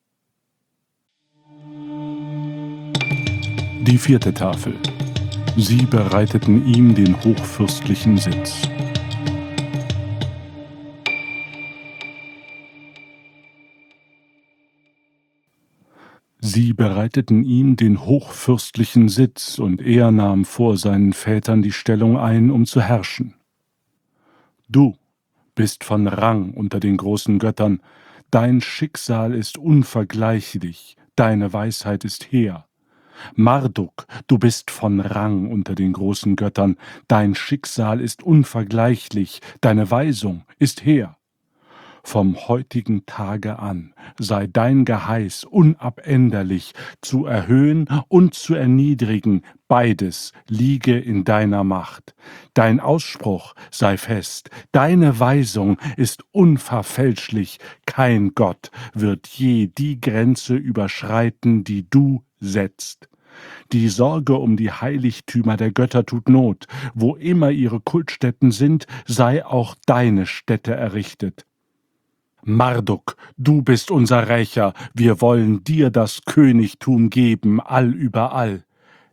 Die vierte Tafel. Sie bereiteten ihm den hochfürstlichen Sitz. Sie bereiteten ihm den hochfürstlichen Sitz, und er nahm vor seinen Vätern die Stellung ein, um zu herrschen. Du bist von Rang unter den großen Göttern, dein Schicksal ist unvergleichlich, deine Weisheit ist hehr. Marduk, du bist von Rang unter den großen Göttern, dein Schicksal ist unvergleichlich, deine Weisung ist hehr. Vom heutigen Tage an sei dein Geheiß unabänderlich, zu erhöhen und zu erniedrigen, beides liege in deiner Macht. Dein Ausspruch sei fest, deine Weisung ist unverfälschlich, kein Gott wird je die Grenze überschreiten, die du setzt. Die Sorge um die Heiligtümer der Götter tut Not, wo immer ihre Kultstätten sind, sei auch deine Stätte errichtet. Marduk, du bist unser Rächer, wir wollen dir das Königtum geben, allüberall.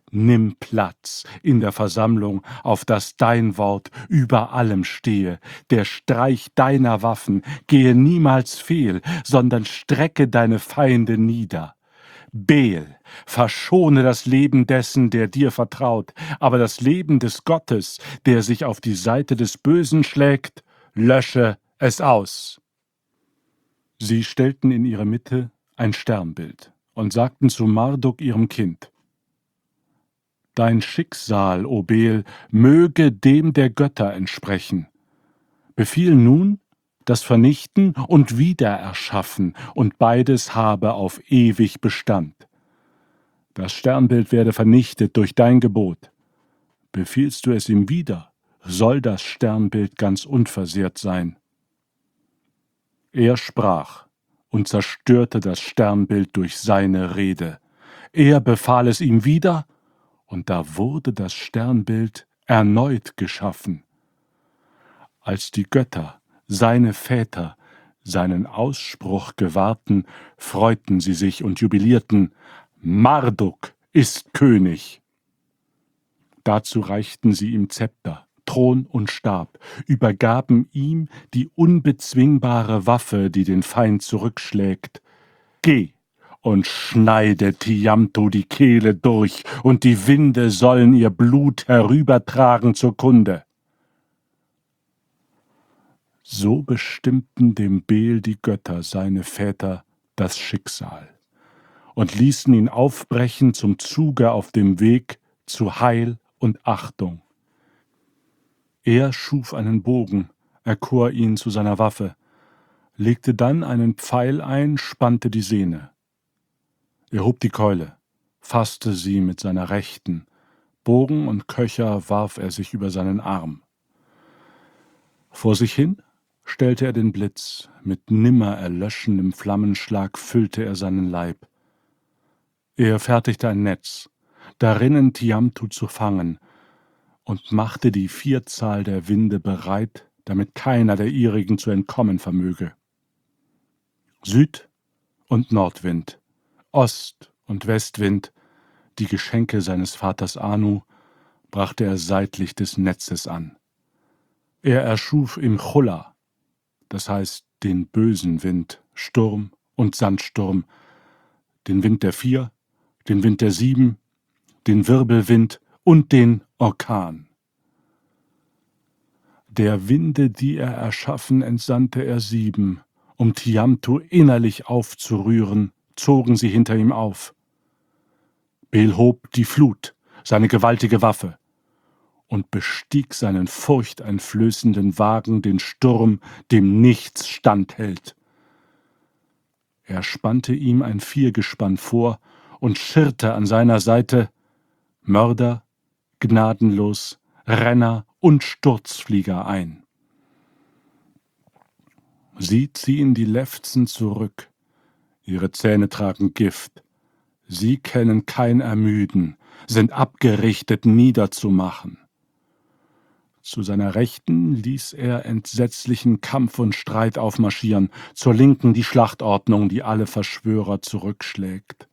nimm Platz in der Versammlung, auf dass dein Wort über allem stehe. Der Streich deiner Waffen gehe niemals fehl, sondern strecke deine Feinde nieder. Beel, verschone das Leben dessen, der dir vertraut, aber das Leben des Gottes, der sich auf die Seite des Bösen schlägt, lösche es aus. Sie stellten in ihre Mitte ein Sternbild und sagten zu Marduk, ihrem Kind: Dein Schicksal, o Beel, möge dem der Götter entsprechen. Befiehl nun das Vernichten und Wiedererschaffen, und beides habe auf ewig Bestand. Das Sternbild werde vernichtet durch dein Gebot. Befiehlst du es ihm wieder, soll das Sternbild ganz unversehrt sein. Er sprach und zerstörte das Sternbild durch seine Rede. Er befahl es ihm wieder, und da wurde das Sternbild erneut geschaffen. Als die Götter, seine Väter, seinen Ausspruch gewahrten, freuten sie sich und jubilierten: Marduk ist König. Dazu reichten sie ihm Zepter, Thron und Stab, übergaben ihm die unbezwingbare Waffe, die den Feind zurückschlägt. Geh und schneide Tiamto die Kehle durch, und die Winde sollen ihr Blut herübertragen zur Kunde. So bestimmten dem Beel die Götter, seine Väter, das Schicksal und ließen ihn aufbrechen zum Zuge auf dem Weg zu Heil und Achtung. Er schuf einen Bogen, erkor ihn zu seiner Waffe, legte dann einen Pfeil ein, spannte die Sehne. Er hob die Keule, fasste sie mit seiner Rechten, Bogen und Köcher warf er sich über seinen Arm. Vor sich hin stellte er den Blitz, mit nimmer erlöschendem Flammenschlag füllte er seinen Leib. Er fertigte ein Netz, darinnen Tiamtu zu fangen, und machte die Vierzahl der Winde bereit, damit keiner der ihrigen zu entkommen vermöge. Süd- und Nordwind, Ost- und Westwind, die Geschenke seines Vaters Anu, brachte er seitlich des Netzes an. Er erschuf im Chulla, das heißt den bösen Wind, Sturm und Sandsturm, den Wind der Vier, den Wind der Sieben, den Wirbelwind und den Orkan. Der Winde, die er erschaffen, entsandte er sieben, um Tiamtu innerlich aufzurühren, zogen sie hinter ihm auf. Beel hob die Flut, seine gewaltige Waffe, und bestieg seinen furchteinflößenden Wagen, den Sturm, dem nichts standhält. Er spannte ihm ein Viergespann vor und schirrte an seiner Seite Mörder, gnadenlos, Renner und Sturzflieger ein. Sie ziehen die Lefzen zurück, ihre Zähne tragen Gift. Sie kennen kein Ermüden, sind abgerichtet niederzumachen. Zu seiner Rechten ließ er entsetzlichen Kampf und Streit aufmarschieren, zur Linken die Schlachtordnung, die alle Verschwörer zurückschlägt.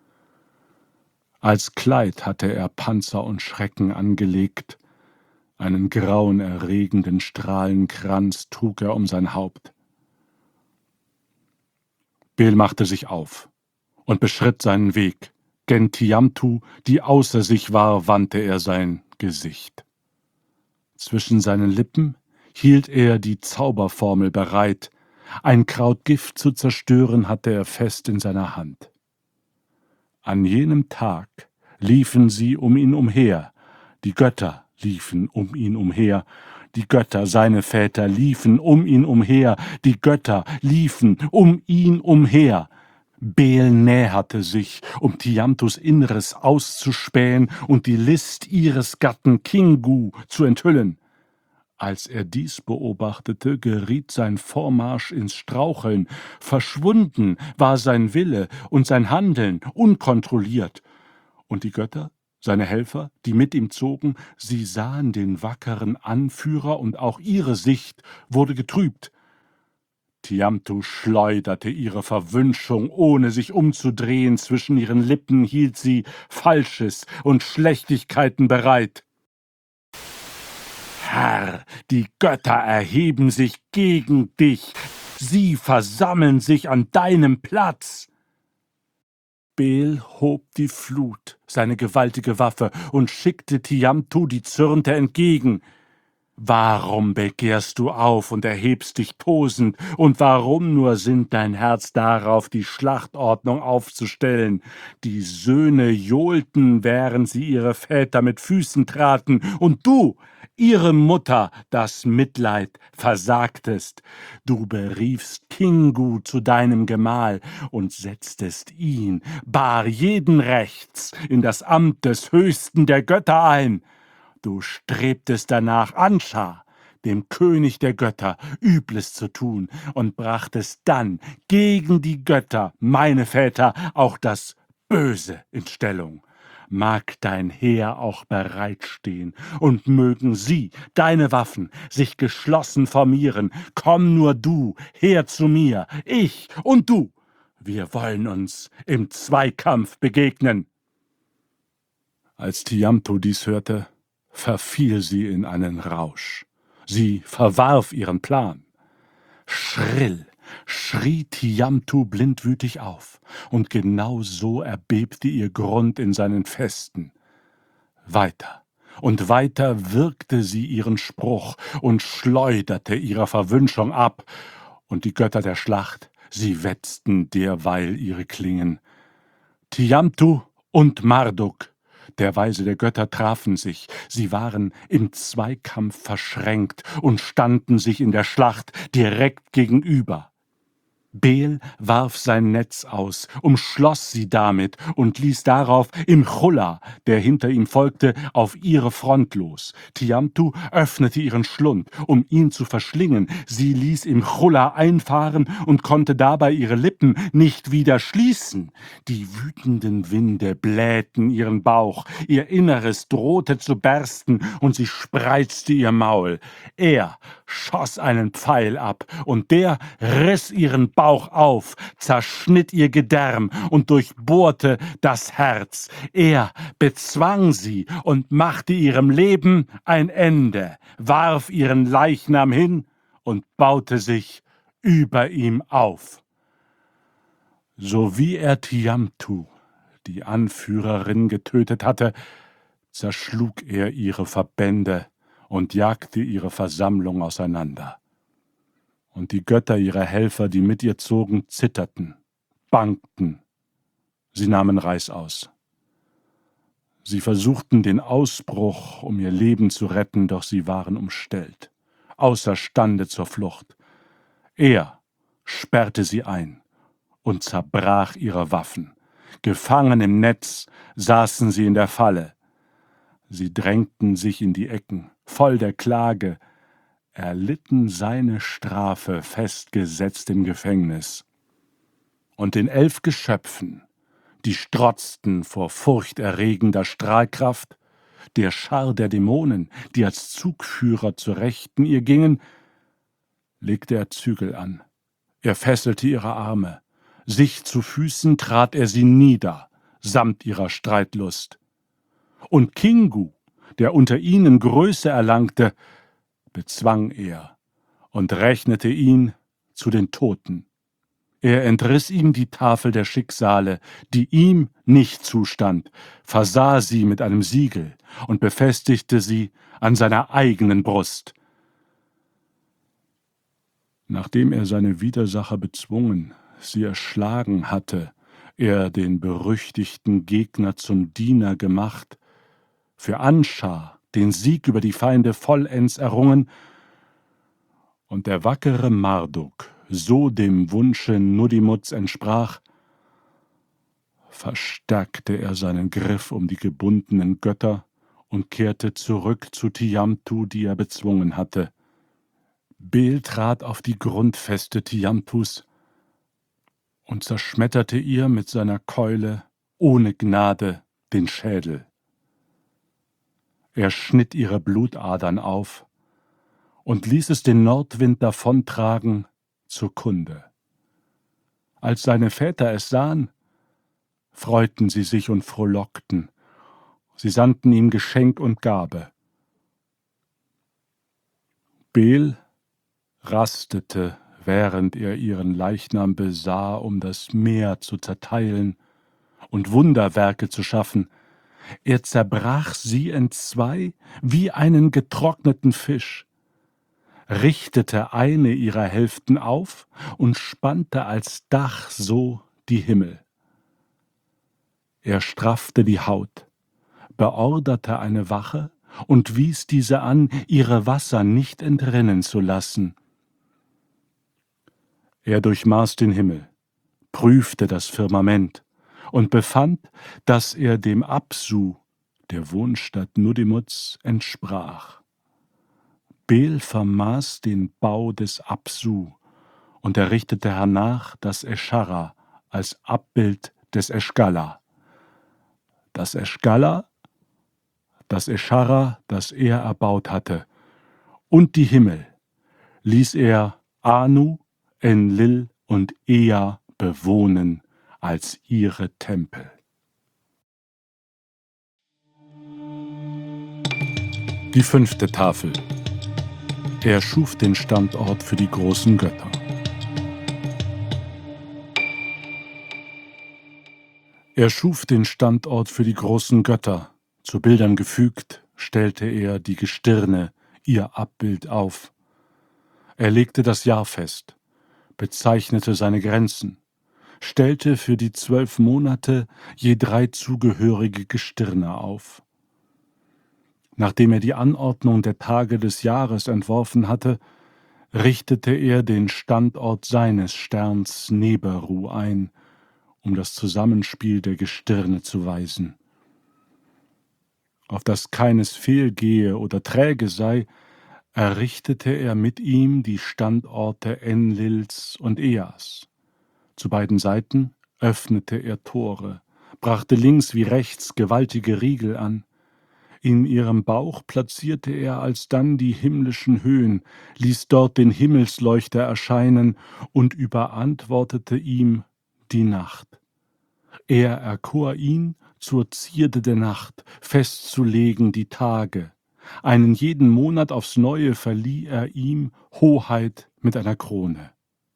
Als Kleid hatte er Panzer und Schrecken angelegt, einen grauenerregenden Strahlenkranz trug er um sein Haupt. Beel machte sich auf und beschritt seinen Weg. Gen Tiamtu, die außer sich war, wandte er sein Gesicht. Zwischen seinen Lippen hielt er die Zauberformel bereit. Ein Kraut Gift zu zerstören hatte er fest in seiner Hand. An jenem Tag liefen sie um ihn umher, die Götter liefen um ihn umher, die Götter, seine Väter, liefen um ihn umher, die Götter liefen um ihn umher. Beel näherte sich, um Tiamtus Inneres auszuspähen und die List ihres Gatten Kingu zu enthüllen. Als er dies beobachtete, geriet sein Vormarsch ins Straucheln, verschwunden war sein Wille und sein Handeln unkontrolliert. Und die Götter, seine Helfer, die mit ihm zogen, sie sahen den wackeren Anführer, und auch ihre Sicht wurde getrübt. Tiamtu schleuderte ihre Verwünschung, ohne sich umzudrehen. Zwischen ihren Lippen hielt sie Falsches und Schlechtigkeiten bereit. Herr, die Götter erheben sich gegen dich. Sie versammeln sich an deinem Platz. Bel hob die Flut, seine gewaltige Waffe, und schickte Tiamtu, die zürnte, entgegen. Warum begehrst du auf und erhebst dich tosend, und warum nur sinnt dein Herz darauf, die Schlachtordnung aufzustellen? Die Söhne johlten, während sie ihre Väter mit Füßen traten, und du, ihre Mutter, das Mitleid versagtest. Du beriefst Kingu zu deinem Gemahl und setztest ihn, bar jeden Rechts, in das Amt des Höchsten der Götter ein. Du strebtest danach, Anscha, dem König der Götter, Übles zu tun, und brachtest dann gegen die Götter, meine Väter, auch das Böse in Stellung. Mag dein Heer auch bereitstehen, und mögen sie, deine Waffen, sich geschlossen formieren. Komm nur du her zu mir, ich und du. Wir wollen uns im Zweikampf begegnen. Als Tiamtu dies hörte, verfiel sie in einen Rausch. Sie verwarf ihren Plan. Schrill schrie Tiamtu blindwütig auf, und genau so erbebte ihr Grund in seinen Festen. Weiter und weiter wirkte sie ihren Spruch und schleuderte ihrer Verwünschung ab, und die Götter der Schlacht, sie wetzten derweil ihre Klingen. Tiamtu und Marduk, der Weise der Götter, trafen sich. Sie waren im Zweikampf verschränkt und standen sich in der Schlacht direkt gegenüber. Bel warf sein Netz aus, umschloss sie damit und ließ darauf Imchulla, der hinter ihm folgte, auf ihre Front los. Tiamtu öffnete ihren Schlund, um ihn zu verschlingen. Sie ließ Imchulla einfahren und konnte dabei ihre Lippen nicht wieder schließen. Die wütenden Winde blähten ihren Bauch, ihr Inneres drohte zu bersten, und sie spreizte ihr Maul. Er schoss einen Pfeil ab, und der riss ihren Bauch auf, zerschnitt ihr Gedärm und durchbohrte das Herz. Er bezwang sie und machte ihrem Leben ein Ende, warf ihren Leichnam hin und baute sich über ihm auf. So wie er Tiamtu, die Anführerin, getötet hatte, zerschlug er ihre Verbände und jagte ihre Versammlung auseinander. Und die Götter ihrer Helfer, die mit ihr zogen, zitterten, bangten. Sie nahmen Reißaus. Sie versuchten den Ausbruch, um ihr Leben zu retten, doch sie waren umstellt, außerstande zur Flucht. Er sperrte sie ein und zerbrach ihre Waffen. Gefangen im Netz saßen sie in der Falle. Sie drängten sich in die Ecken, voll der Klage, erlitten seine Strafe, festgesetzt im Gefängnis. Und den elf Geschöpfen, die strotzten vor furchterregender Strahlkraft, der Schar der Dämonen, die als Zugführer zur Rechten ihr gingen, legte er Zügel an. Er fesselte ihre Arme. Sich zu Füßen trat er sie nieder, samt ihrer Streitlust. Und Kingu, der unter ihnen Größe erlangte, bezwang er und rechnete ihn zu den Toten. Er entriss ihm die Tafel der Schicksale, die ihm nicht zustand, versah sie mit einem Siegel und befestigte sie an seiner eigenen Brust. Nachdem er seine Widersacher bezwungen, sie erschlagen hatte, er den berüchtigten Gegner zum Diener gemacht, für Anscha den Sieg über die Feinde vollends errungen, und der wackere Marduk so dem Wunsche Nudimuts entsprach, verstärkte er seinen Griff um die gebundenen Götter und kehrte zurück zu Tiamtu, die er bezwungen hatte. Bel trat auf die Grundfeste Tiamtus und zerschmetterte ihr mit seiner Keule ohne Gnade den Schädel. Er schnitt ihre Blutadern auf und ließ es den Nordwind davontragen zur Kunde. Als seine Väter es sahen, freuten sie sich und frohlockten. Sie sandten ihm Geschenk und Gabe. Bel rastete, während er ihren Leichnam besah, um das Meer zu zerteilen und Wunderwerke zu schaffen. Er zerbrach sie entzwei wie einen getrockneten Fisch, richtete eine ihrer Hälften auf und spannte als Dach so die Himmel. Er straffte die Haut, beorderte eine Wache und wies diese an, ihre Wasser nicht entrinnen zu lassen. Er durchmaß den Himmel, prüfte das Firmament und befand, dass er dem Apsu, der Wohnstadt Nudimuts, entsprach. Bel vermaß den Bau des Apsu und errichtete hernach das Escharra als Abbild des Eschgala. Das Eschgala, das Escharra, das er erbaut hatte, und die Himmel ließ er Anu, Enlil und Ea bewohnen als ihre Tempel. Die fünfte Tafel. Er schuf den Standort für die großen Götter. Er schuf den Standort für die großen Götter. Zu Bildern gefügt, stellte er die Gestirne, ihr Abbild auf. Er legte das Jahr fest, bezeichnete seine Grenzen, stellte für die zwölf Monate je drei zugehörige Gestirne auf. Nachdem er die Anordnung der Tage des Jahres entworfen hatte, richtete er den Standort seines Sterns Neberu ein, um das Zusammenspiel der Gestirne zu weisen. Auf das keines fehlgehe oder träge sei, errichtete er mit ihm die Standorte Enlils und Eas. Zu beiden Seiten öffnete er Tore, brachte links wie rechts gewaltige Riegel an. In ihrem Bauch platzierte er alsdann die himmlischen Höhen, ließ dort den Himmelsleuchter erscheinen und überantwortete ihm die Nacht. Er erkor ihn zur Zierde der Nacht, festzulegen die Tage. Einen jeden Monat aufs Neue verlieh er ihm Hoheit mit einer Krone.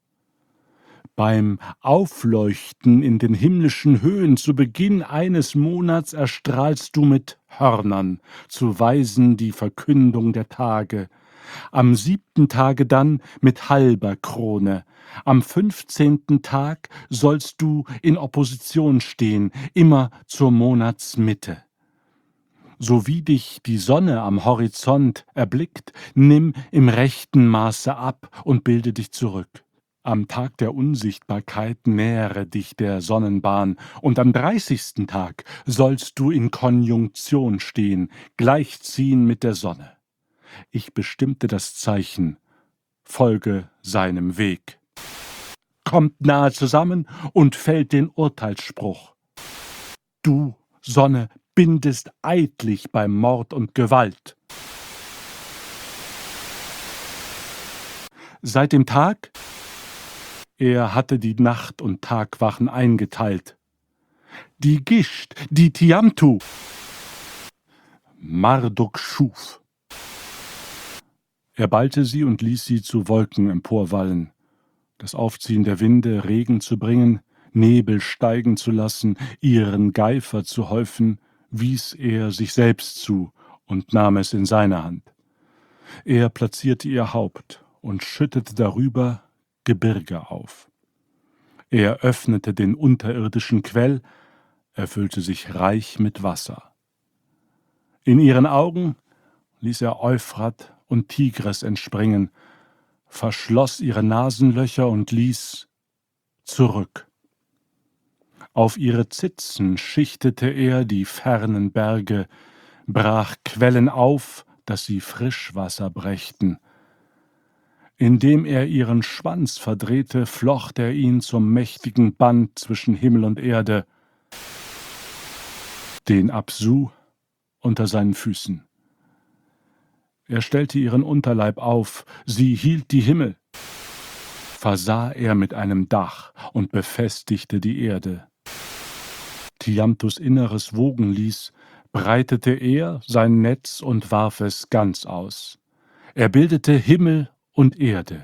Beim Aufleuchten in den himmlischen Höhen zu Beginn eines Monats erstrahlst du mit Hörnern, zu weisen die Verkündung der Tage. Am siebten Tage dann mit halber Krone. Am fünfzehnten Tag sollst du in Opposition stehen, immer zur Monatsmitte. So wie dich die Sonne am Horizont erblickt, nimm im rechten Maße ab und bilde dich zurück. Am Tag der Unsichtbarkeit nähere dich der Sonnenbahn, und am dreißigsten Tag sollst du in Konjunktion stehen, gleichziehen mit der Sonne. Ich bestimmte das Zeichen, folge seinem Weg. Kommt nahe zusammen und fällt den Urteilsspruch. Du, Sonne, bindest eidlich bei Mord und Gewalt. Seit dem Tag, er hatte die Nacht- und Tagwachen eingeteilt. Die Gischt, die Tiamtu, Marduk schuf. Er ballte sie und ließ sie zu Wolken emporwallen, das Aufziehen der Winde Regen zu bringen, Nebel steigen zu lassen, ihren Geifer zu häufen, wies er sich selbst zu und nahm es in seine Hand. Er platzierte ihr Haupt und schüttete darüber Gebirge auf. Er öffnete den unterirdischen Quell, erfüllte sich reich mit Wasser. In ihren Augen ließ er Euphrat und Tigris entspringen, verschloss ihre Nasenlöcher und ließ zurück. Auf ihre Zitzen schichtete er die fernen Berge, brach Quellen auf, dass sie Frischwasser brächten. Indem er ihren Schwanz verdrehte, flocht er ihn zum mächtigen Band zwischen Himmel und Erde, den Apsu unter seinen Füßen. Er stellte ihren Unterleib auf, sie hielt die Himmel. versah er mit einem Dach und befestigte die Erde. Tiamtus Inneres wogen ließ, breitete er sein Netz und warf es ganz aus. Er bildete Himmel und Erde.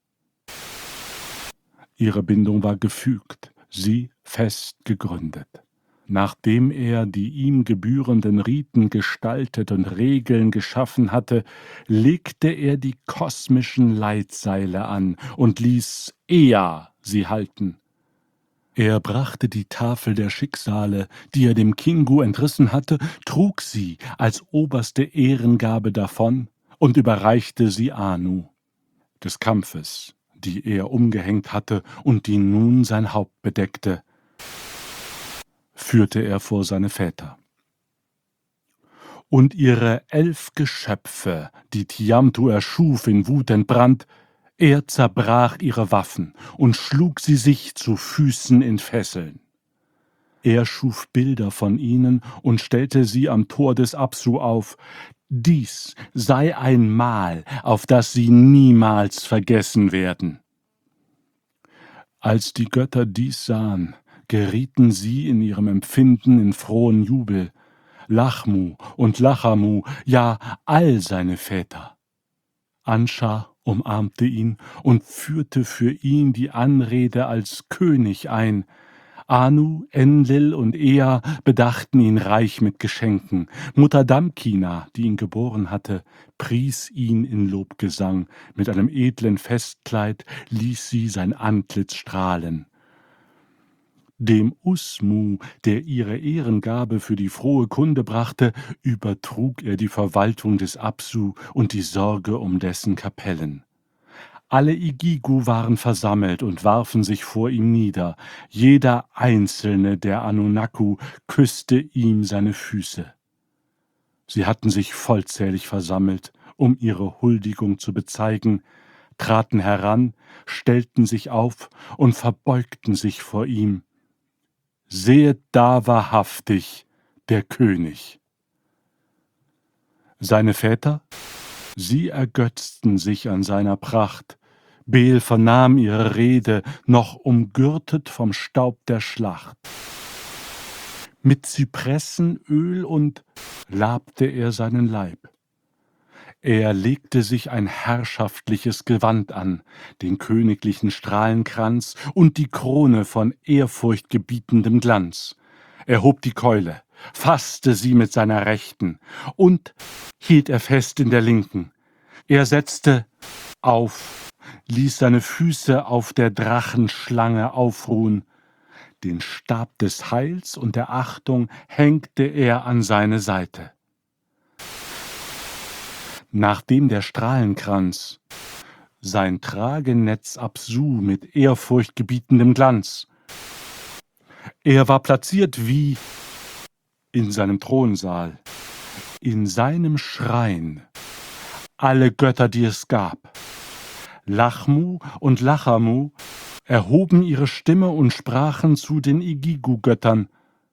Ihre Bindung war gefügt, sie fest gegründet. Nachdem er die ihm gebührenden Riten gestaltet und Regeln geschaffen hatte, legte er die kosmischen Leitseile an und ließ Ea sie halten. Er brachte die Tafel der Schicksale, die er dem Kingu entrissen hatte, trug sie als oberste Ehrengabe davon und überreichte sie Anu. Des Kampfes, die er umgehängt hatte und die nun sein Haupt bedeckte, führte er vor seine Väter. Und ihre elf Geschöpfe, die Tiamtu erschuf in wutentbrannt, er zerbrach ihre Waffen und schlug sie sich zu Füßen in Fesseln. Er schuf Bilder von ihnen und stellte sie am Tor des Apsu auf. Dies sei ein Mahl, auf das sie niemals vergessen werden. Als die Götter dies sahen, gerieten sie in ihrem Empfinden in frohen Jubel. Lachmu und Lachamu, ja all seine Väter. Anscha umarmte ihn und führte für ihn die Anrede als König ein. Anu, Enlil und Ea bedachten ihn reich mit Geschenken. Mutter Damkina, die ihn geboren hatte, pries ihn in Lobgesang. Mit einem edlen Festkleid ließ sie sein Antlitz strahlen. Dem Usmu, der ihre Ehrengabe für die frohe Kunde brachte, übertrug er die Verwaltung des Apsu und die Sorge um dessen Kapellen. Alle Igigu waren versammelt und warfen sich vor ihm nieder. Jeder einzelne der Anunnaki küsste ihm seine Füße. Sie hatten sich vollzählig versammelt, um ihre Huldigung zu bezeigen, traten heran, stellten sich auf und verbeugten sich vor ihm. Sehet da wahrhaftig der König. Seine Väter? Sie ergötzten sich an seiner Pracht. Bel vernahm ihre Rede, noch umgürtet vom Staub der Schlacht. Mit Zypressenöl und labte er seinen Leib. Er legte sich ein herrschaftliches Gewand an, den königlichen Strahlenkranz und die Krone von ehrfurchtgebietendem Glanz. Er hob die Keule, fasste sie mit seiner Rechten und hielt er fest in der Linken. Er setzte auf, ließ seine Füße auf der Drachenschlange aufruhen. Den Stab des Heils und der Achtung hängte er an seine Seite. Nachdem der Strahlenkranz sein Tragenetz Apsu mit ehrfurchtgebietendem Glanz. Er war platziert wie in seinem Thronsaal, in seinem Schrein, alle Götter, die es gab. Lachmu und Lachamu erhoben ihre Stimme und sprachen zu den Igigu-Göttern.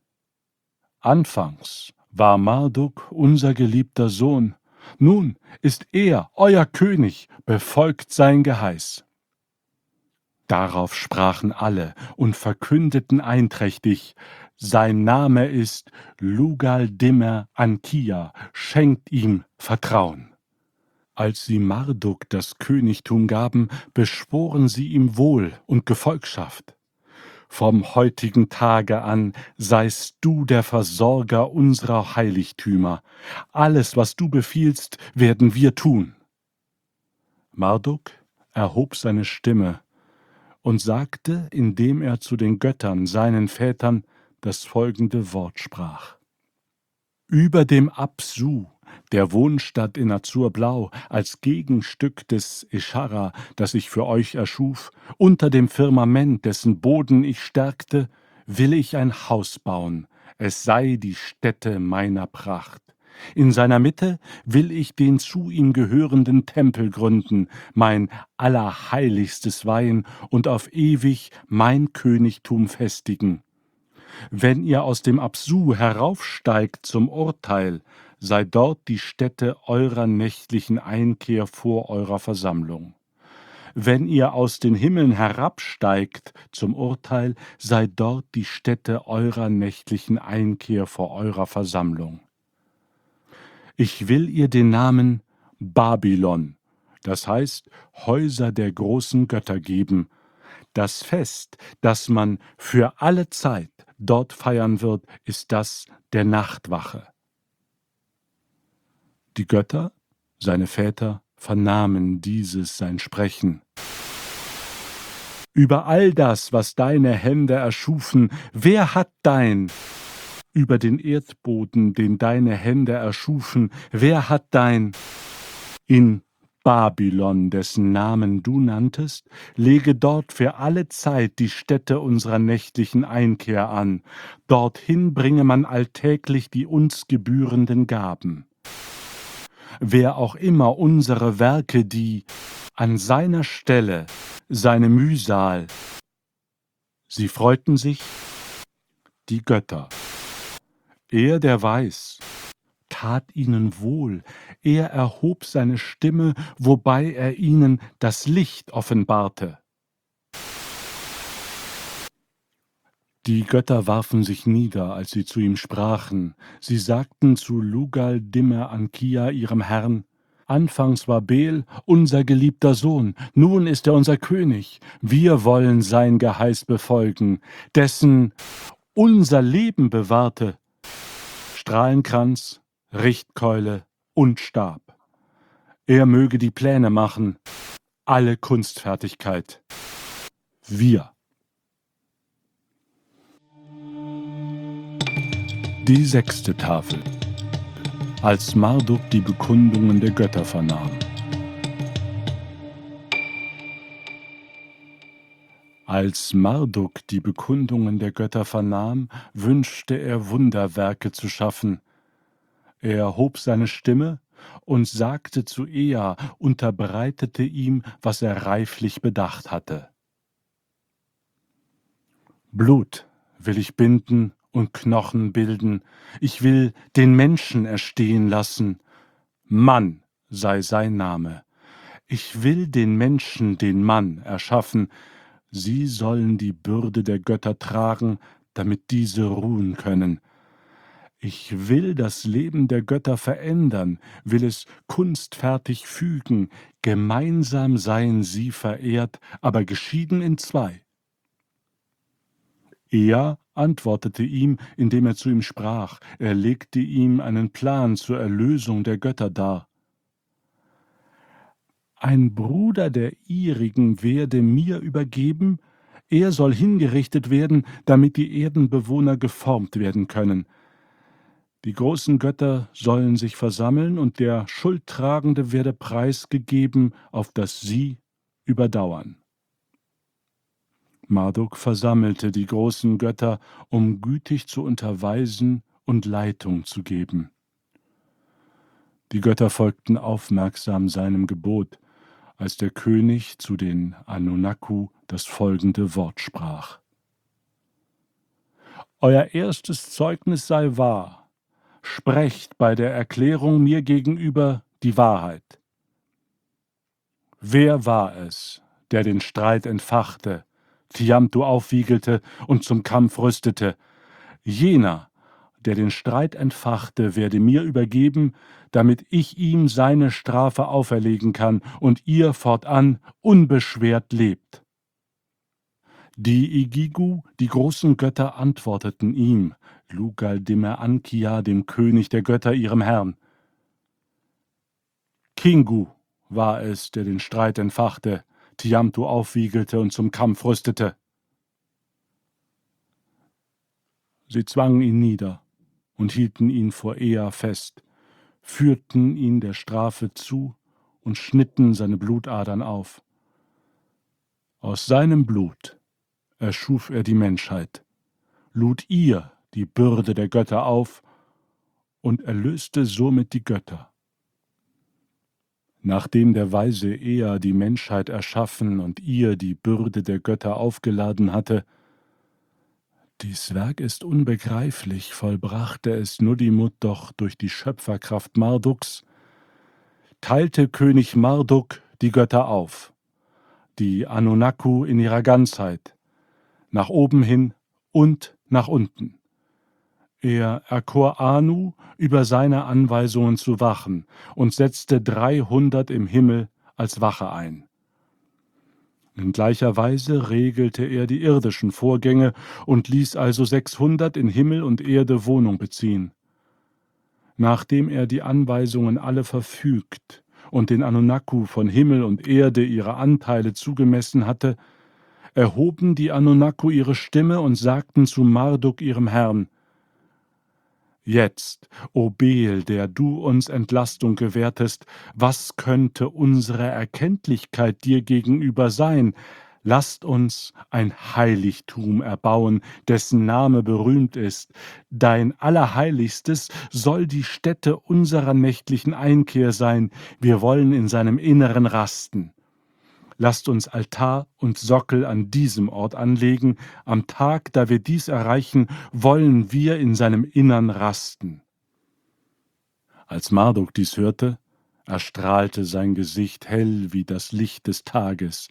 Anfangs war Marduk unser geliebter Sohn, nun ist er, euer König, befolgt sein Geheiß. Darauf sprachen alle und verkündeten einträchtig, sein Name ist Lugal-Dimmer Ankia, schenkt ihm Vertrauen. Als sie Marduk das Königtum gaben, beschworen sie ihm Wohl und Gefolgschaft. Vom heutigen Tage an seist du der Versorger unserer Heiligtümer. Alles, was du befiehlst, werden wir tun. Marduk erhob seine Stimme und sagte, indem er zu den Göttern, seinen Vätern, das folgende Wort sprach. Über dem Apsu, der Wohnstadt in Azurblau, als Gegenstück des Eschara, das ich für euch erschuf, unter dem Firmament, dessen Boden ich stärkte, will ich ein Haus bauen, es sei die Stätte meiner Pracht. In seiner Mitte will ich den zu ihm gehörenden Tempel gründen, mein Allerheiligstes weihen und auf ewig mein Königtum festigen. Wenn ihr aus dem Apsu heraufsteigt zum Urteil, sei dort die Stätte eurer nächtlichen Einkehr vor eurer Versammlung. wenn ihr aus den Himmeln herabsteigt zum Urteil, sei dort die Stätte eurer nächtlichen Einkehr vor eurer Versammlung. Ich will ihr den Namen Babylon, das heißt Häuser der großen Götter, geben, das Fest, das man für alle Zeit dort feiern wird, ist das der Nachtwache. Die Götter, seine Väter, vernahmen dieses sein Sprechen. Über all das, was deine Hände erschufen, wer hat dein? Über den Erdboden, den deine Hände erschufen, wer hat dein? In Babylon, dessen Namen du nanntest, lege dort für alle Zeit die Stätte unserer nächtlichen Einkehr an. Dorthin bringe man alltäglich die uns gebührenden Gaben. Wer auch immer unsere Werke, die an seiner Stelle, seine Mühsal, sie freuten sich, die Götter. Er, der weiß, tat ihnen wohl, er erhob seine Stimme, wobei er ihnen das Licht offenbarte. Die Götter warfen sich nieder, als sie zu ihm sprachen. Sie sagten zu Lugal-Dimmer-Ankia, ihrem Herrn: Anfangs war Bel unser geliebter Sohn, nun ist er unser König. Wir wollen sein Geheiß befolgen, dessen unser Leben bewahrte Strahlenkranz, Richtkeule und Stab. Er möge die Pläne machen, alle Kunstfertigkeit. Wir. Die sechste Tafel. Als Marduk die Bekundungen der Götter vernahm. Als Marduk die Bekundungen der Götter vernahm, wünschte er Wunderwerke zu schaffen. Er erhob seine Stimme und sagte zu Ea, unterbreitete ihm, was er reiflich bedacht hatte. Blut will ich binden und Knochen bilden, ich will den Menschen erstehen lassen. Mann sei sein Name. Ich will den Menschen, den Mann, erschaffen. Sie sollen die Bürde der Götter tragen, damit diese ruhen können. Ich will das Leben der Götter verändern, will es kunstfertig fügen, gemeinsam seien sie verehrt, aber geschieden in zwei. Ea antwortete ihm, indem er zu ihm sprach, er legte ihm einen Plan zur Erlösung der Götter dar. Ein Bruder der ihrigen werde mir übergeben, er soll hingerichtet werden, damit die Erdenbewohner geformt werden können. Die großen Götter sollen sich versammeln, und der Schuldtragende werde preisgegeben, auf das sie überdauern. Marduk versammelte die großen Götter, um gütig zu unterweisen und Leitung zu geben. Die Götter folgten aufmerksam seinem Gebot, als der König zu den Anunnaku das folgende Wort sprach. Euer erstes Zeugnis sei wahr. Sprecht bei der Erklärung mir gegenüber die Wahrheit. Wer war es, der den Streit entfachte, Tiamtu aufwiegelte und zum Kampf rüstete? Jener, der den Streit entfachte, werde mir übergeben, damit ich ihm seine Strafe auferlegen kann und ihr fortan unbeschwert lebt. Die Igigu, die großen Götter, antworteten ihm, Lugal-Dimmer-Ankia, dem König der Götter, ihrem Herrn. Kingu war es, der den Streit entfachte, Tiamtu aufwiegelte und zum Kampf rüstete. Sie zwangen ihn nieder und hielten ihn vor Ea fest, führten ihn der Strafe zu und schnitten seine Blutadern auf. Aus seinem Blut erschuf er die Menschheit, lud ihr die Bürde der Götter auf und erlöste somit die Götter. Nachdem der weise Ea die Menschheit erschaffen und ihr die Bürde der Götter aufgeladen hatte, dies Werk ist unbegreiflich, vollbrachte es Nudimmud doch durch die Schöpferkraft Marduks, teilte König Marduk die Götter auf. die Anunnaki in ihrer Ganzheit, nach oben hin und nach unten. Er erkor Anu, über seine Anweisungen zu wachen, und setzte dreihundert im Himmel als Wache ein. In gleicher Weise regelte er die irdischen Vorgänge und ließ also sechshundert in Himmel und Erde Wohnung beziehen. Nachdem er die Anweisungen alle verfügt und den Anunnaki von Himmel und Erde ihre Anteile zugemessen hatte, erhoben die Anunnaki ihre Stimme und sagten zu Marduk, ihrem Herrn: Jetzt, o Bel, der du uns Entlastung gewährtest, was könnte unsere Erkenntlichkeit dir gegenüber sein? Lasst uns ein Heiligtum erbauen, dessen Name berühmt ist. Dein Allerheiligstes soll die Stätte unserer nächtlichen Einkehr sein. Wir wollen in seinem Inneren rasten. Lasst uns Altar und Sockel an diesem Ort anlegen. Am Tag, da wir dies erreichen, wollen wir in seinem Innern rasten. Als Marduk dies hörte, erstrahlte sein Gesicht hell wie das Licht des Tages.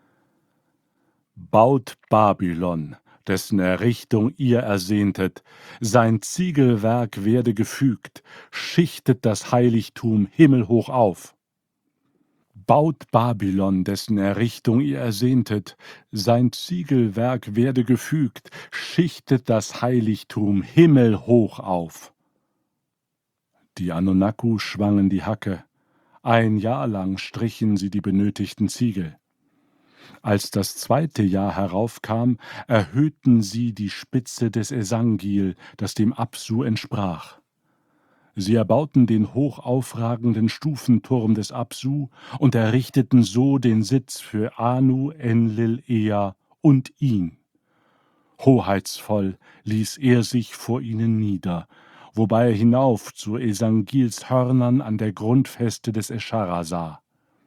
Baut Babylon, dessen Errichtung ihr ersehntet, sein Ziegelwerk werde gefügt, schichtet das Heiligtum himmelhoch auf. Baut Babylon, dessen Errichtung ihr ersehntet, sein Ziegelwerk werde gefügt, schichtet das Heiligtum himmelhoch auf. Die Anunnaki schwangen die Hacke, ein Jahr lang strichen sie die benötigten Ziegel. Als das zweite Jahr heraufkam, erhöhten sie die Spitze des Esangil, das dem Apsu entsprach. Sie erbauten den hochaufragenden Stufenturm des Apsu und errichteten so den Sitz für Anu, Enlil, Ea und ihn. Hoheitsvoll ließ er sich vor ihnen nieder, wobei er hinauf zu Esangils Hörnern an der Grundfeste des Eschara sah.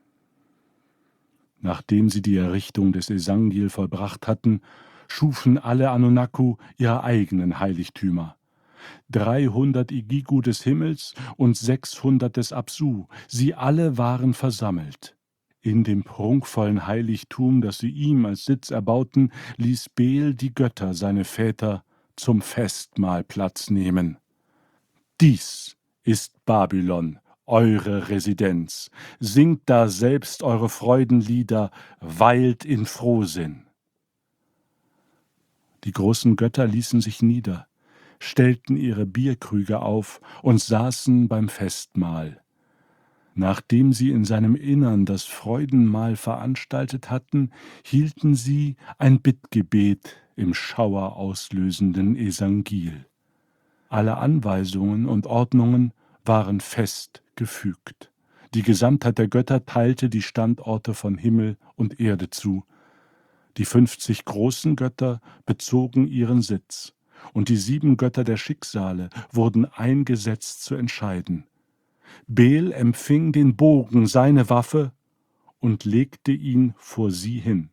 Nachdem sie die Errichtung des Esangil vollbracht hatten, schufen alle Anunnaki ihre eigenen Heiligtümer. dreihundert Igigu des Himmels und sechshundert des Apsu, sie alle waren versammelt. In dem prunkvollen Heiligtum, das sie ihm als Sitz erbauten, ließ Bel die Götter, seine Väter, zum Festmahl Platz nehmen. Dies ist Babylon, eure Residenz. Singt da selbst eure Freudenlieder, weilt in Frohsinn. Die großen Götter ließen sich nieder, stellten ihre Bierkrüge auf und saßen beim Festmahl. Nachdem sie in seinem Innern das Freudenmahl veranstaltet hatten, hielten sie ein Bittgebet im schauerauslösenden Esangil. Alle Anweisungen und Ordnungen waren fest gefügt. Die Gesamtheit der Götter teilte die Standorte von Himmel und Erde zu. Die fünfzig großen Götter bezogen ihren Sitz, und die sieben Götter der Schicksale wurden eingesetzt zu entscheiden. Bel empfing den Bogen, seine Waffe, und legte ihn vor sie hin.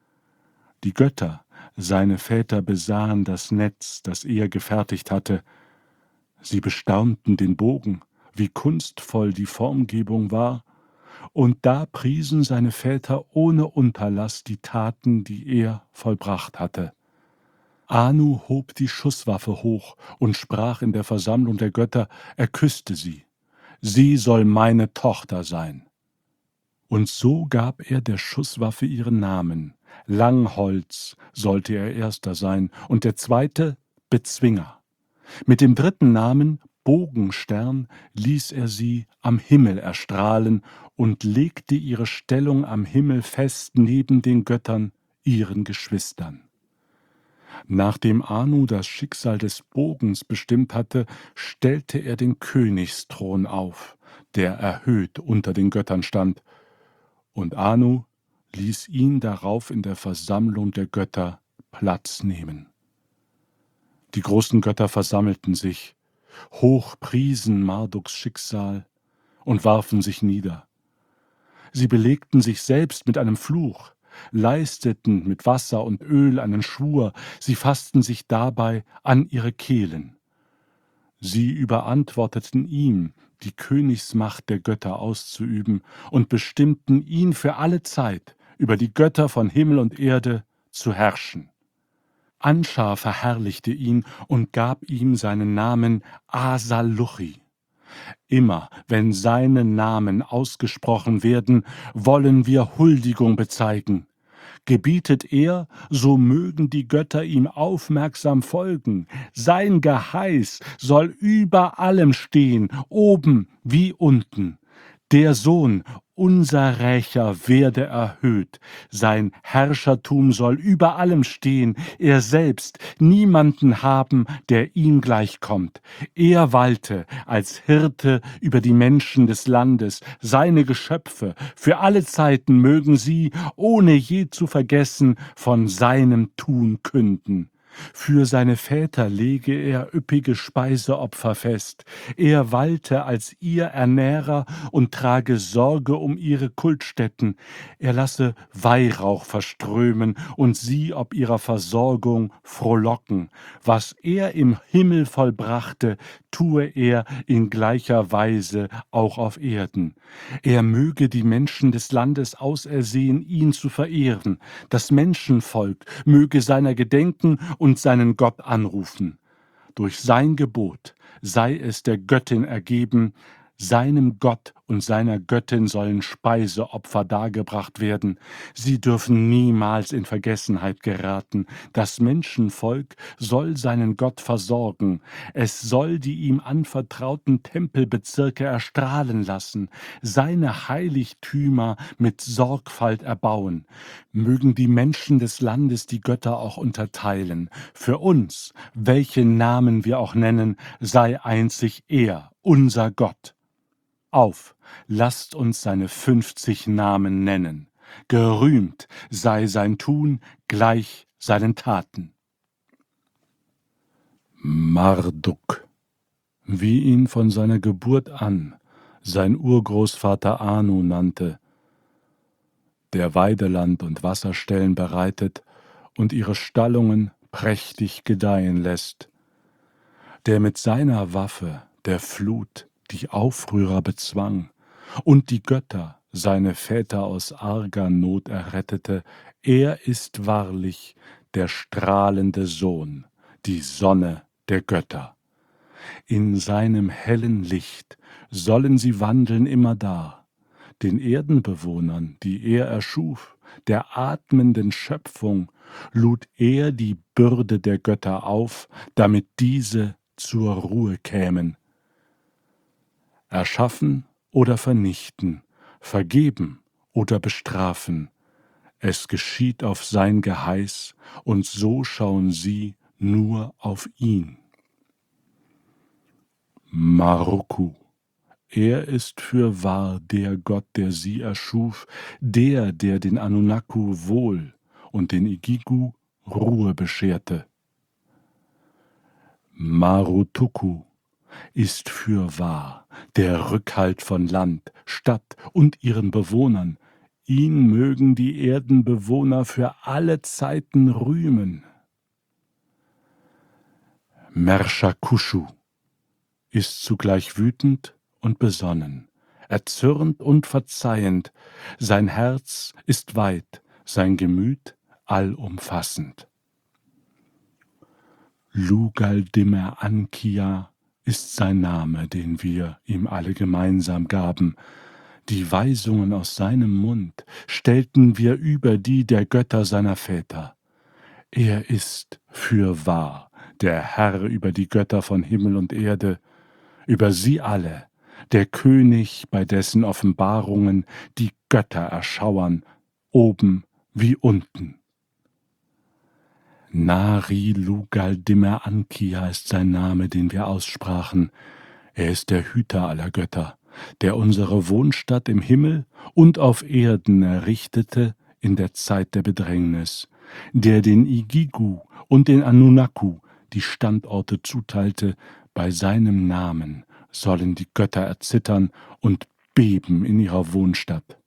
Die Götter, seine Väter, besahen das Netz, das er gefertigt hatte. Sie bestaunten den Bogen, wie kunstvoll die Formgebung war, und da priesen seine Väter ohne Unterlass die Taten, die er vollbracht hatte. Anu hob die Schusswaffe hoch und sprach in der Versammlung der Götter, er küsste sie. Sie soll meine Tochter sein. Und so gab er der Schusswaffe ihren Namen. Langholz sollte er erster sein und der zweite Bezwinger. Mit dem dritten Namen Bogenstern ließ er sie am Himmel erstrahlen und legte ihre Stellung am Himmel fest neben den Göttern, ihren Geschwistern. Nachdem Anu das Schicksal des Bogens bestimmt hatte, stellte er den Königsthron auf, der erhöht unter den Göttern stand, und Anu ließ ihn darauf in der Versammlung der Götter Platz nehmen. Die großen Götter versammelten sich, hoch priesen Marduks Schicksal und warfen sich nieder. Sie belegten sich selbst mit einem Fluch, leisteten mit Wasser und Öl einen Schwur, sie fassten sich dabei an ihre Kehlen. Sie überantworteten ihm, die Königsmacht der Götter auszuüben, und bestimmten ihn für alle Zeit über die Götter von Himmel und Erde zu herrschen. Anschar verherrlichte ihn und gab ihm seinen Namen Asaluchi. Immer wenn seine Namen ausgesprochen werden, wollen wir Huldigung bezeigen. Gebietet er, so mögen die Götter ihm aufmerksam folgen. Sein Geheiß soll über allem stehen, oben wie unten. Der Sohn, unser Rächer, werde erhöht. Sein Herrschertum soll über allem stehen. Er selbst niemanden haben, der ihm gleichkommt. Er walte als Hirte über die Menschen des Landes, seine Geschöpfe. Für alle Zeiten mögen sie, ohne je zu vergessen, von seinem Tun künden. Für seine Väter lege er üppige Speiseopfer fest. Er walte als ihr Ernährer und trage Sorge um ihre Kultstätten. Er lasse Weihrauch verströmen und sie ob ihrer Versorgung frohlocken. Was er im Himmel vollbrachte, tue er in gleicher Weise auch auf Erden. Er möge die Menschen des Landes ausersehen, ihn zu verehren. Das Menschenvolk möge seiner gedenken und seinen Gott anrufen. Durch sein Gebot sei es der Göttin ergeben, seinem Gott und seiner Göttin sollen Speiseopfer dargebracht werden. Sie dürfen niemals in Vergessenheit geraten. Das Menschenvolk soll seinen Gott versorgen. Es soll die ihm anvertrauten Tempelbezirke erstrahlen lassen, seine Heiligtümer mit Sorgfalt erbauen. Mögen die Menschen des Landes die Götter auch unterteilen. Für uns, welche Namen wir auch nennen, sei einzig er, unser Gott. Auf, lasst uns seine fünfzig Namen nennen. Gerühmt sei sein Tun gleich seinen Taten. Marduk, wie ihn von seiner Geburt an sein Urgroßvater Anu nannte, der Weideland und Wasserstellen bereitet und ihre Stallungen prächtig gedeihen lässt, der mit seiner Waffe, der Flut, die Aufrührer bezwang und die Götter, seine Väter aus arger Not errettete, er ist wahrlich der strahlende Sohn, die Sonne der Götter. In seinem hellen Licht sollen sie wandeln immerdar, den Erdenbewohnern, die er erschuf, der atmenden Schöpfung, lud er die Bürde der Götter auf, damit diese zur Ruhe kämen. Erschaffen oder vernichten, vergeben oder bestrafen, es geschieht auf sein Geheiß, und so schauen sie nur auf ihn. Maruku, er ist fürwahr der Gott, der sie erschuf, der, der den Anunnaku Wohl und den Igigu Ruhe bescherte. Marutuku ist fürwahr der Rückhalt von Land, Stadt und ihren Bewohnern. Ihn mögen die Erdenbewohner für alle Zeiten rühmen. Merschakushu ist zugleich wütend und besonnen, erzürnt und verzeihend. Sein Herz ist weit, sein Gemüt allumfassend. Lugaldimer Ankia ist sein Name, den wir ihm alle gemeinsam gaben. Die Weisungen aus seinem Mund stellten wir über die der Götter seiner Väter. Er ist fürwahr der Herr über die Götter von Himmel und Erde, über sie alle, der König, bei dessen Offenbarungen die Götter erschauern, oben wie unten. Nari Lugaldimer Ankia ist sein Name, den wir aussprachen. Er ist der Hüter aller Götter, der unsere Wohnstatt im Himmel und auf Erden errichtete in der Zeit der Bedrängnis, der den Igigu und den Anunnaku die Standorte zuteilte. Bei seinem Namen sollen die Götter erzittern und beben in ihrer Wohnstatt.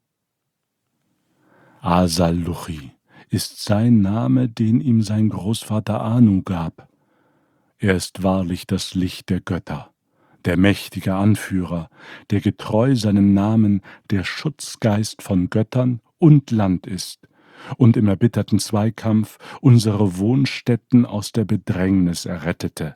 Asaluchi ist sein Name, den ihm sein Großvater Anu gab. Er ist wahrlich das Licht der Götter, der mächtige Anführer, der getreu seinem Namen der Schutzgeist von Göttern und Land ist und im erbitterten Zweikampf unsere Wohnstätten aus der Bedrängnis errettete.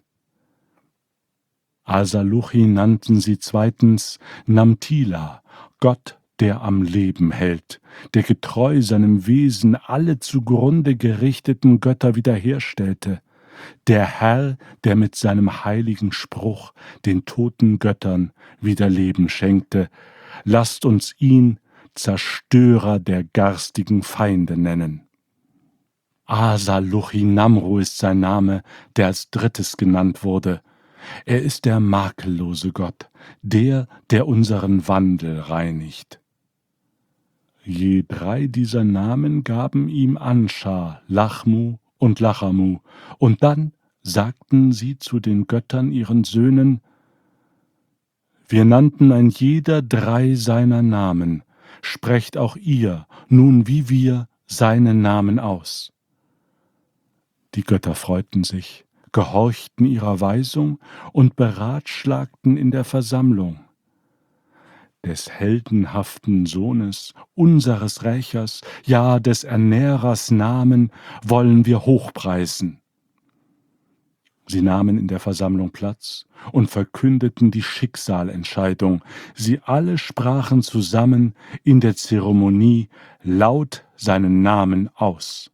Asaluchi nannten sie zweitens Namtila, Gott, der am Leben hält, der getreu seinem Wesen alle zugrunde gerichteten Götter wiederherstellte, der Herr, der mit seinem heiligen Spruch den toten Göttern wieder Leben schenkte. Lasst uns ihn Zerstörer der garstigen Feinde nennen. Asaluchi-Namru ist sein Name, der als drittes genannt wurde. Er ist der makellose Gott, der, der unseren Wandel reinigt. Je drei dieser Namen gaben ihm Anscha, Lachmu und Lachamu, und dann sagten sie zu den Göttern ihren Söhnen: Wir nannten ein jeder drei seiner Namen, sprecht auch ihr nun wie wir seine Namen aus. Die Götter freuten sich, gehorchten ihrer Weisung und beratschlagten in der Versammlung: Des heldenhaften Sohnes, unseres Rächers, ja des Ernährers Namen wollen wir hochpreisen. Sie nahmen in der Versammlung Platz und verkündeten die Schicksalentscheidung. Sie alle sprachen zusammen in der Zeremonie laut seinen Namen aus.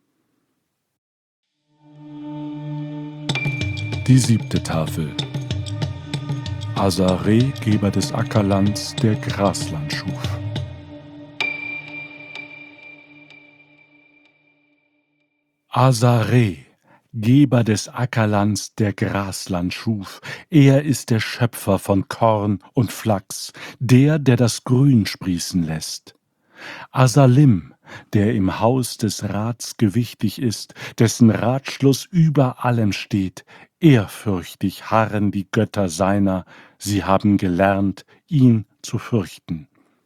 Die siebte Tafel. Asare, Geber des Ackerlands, der Grasland schuf. Asare, Geber des Ackerlands, der Grasland schuf. Er ist der Schöpfer von Korn und Flachs, der, der das Grün sprießen lässt. Asalim, der im Haus des Rats gewichtig ist, dessen Ratschluss über allem steht. Ehrfürchtig harren die Götter seiner, sie haben gelernt, ihn zu fürchten.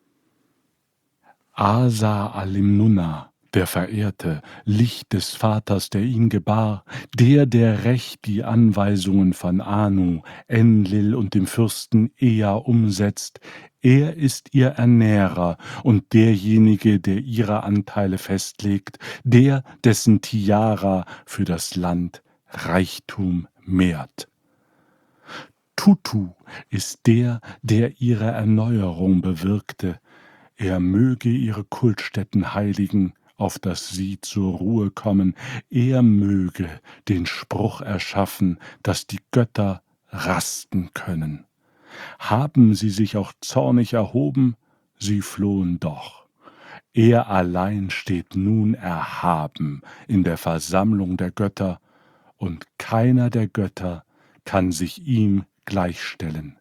Asa Alimnunna, der Verehrte, Licht des Vaters, der ihn gebar, der, der recht die Anweisungen von Anu, Enlil und dem Fürsten Ea umsetzt, er ist ihr Ernährer und derjenige, der ihre Anteile festlegt, der, dessen Tiara für das Land Reichtum mehrt. Tutu ist der, der ihre Erneuerung bewirkte. Er möge ihre Kultstätten heiligen, auf dass sie zur Ruhe kommen. Er möge den Spruch erschaffen, dass die Götter rasten können. Haben sie sich auch zornig erhoben, sie flohen doch. Er allein steht nun erhaben in der Versammlung der Götter, und keiner der Götter kann sich ihm gleichstellen.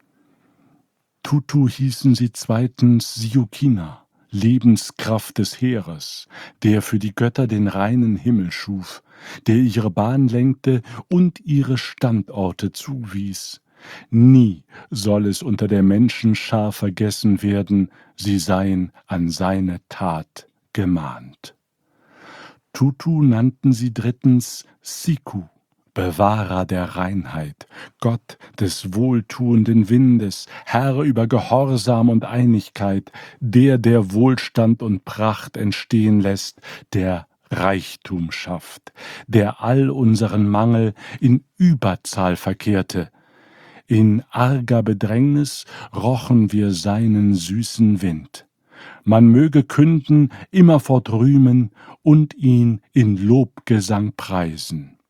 Tutu hießen sie zweitens Siukina, Lebenskraft des Heeres, der für die Götter den reinen Himmel schuf, der ihre Bahn lenkte und ihre Standorte zuwies. Nie soll es unter der Menschenschar vergessen werden, sie seien an seine Tat gemahnt. Tutu nannten sie drittens Siku, Bewahrer der Reinheit, Gott des wohltuenden Windes, Herr über Gehorsam und Einigkeit, der, der Wohlstand und Pracht entstehen lässt, der Reichtum schafft, der all unseren Mangel in Überzahl verkehrte. In arger Bedrängnis rochen wir seinen süßen Wind. Man möge künden, immerfort rühmen und ihn in Lobgesang preisen.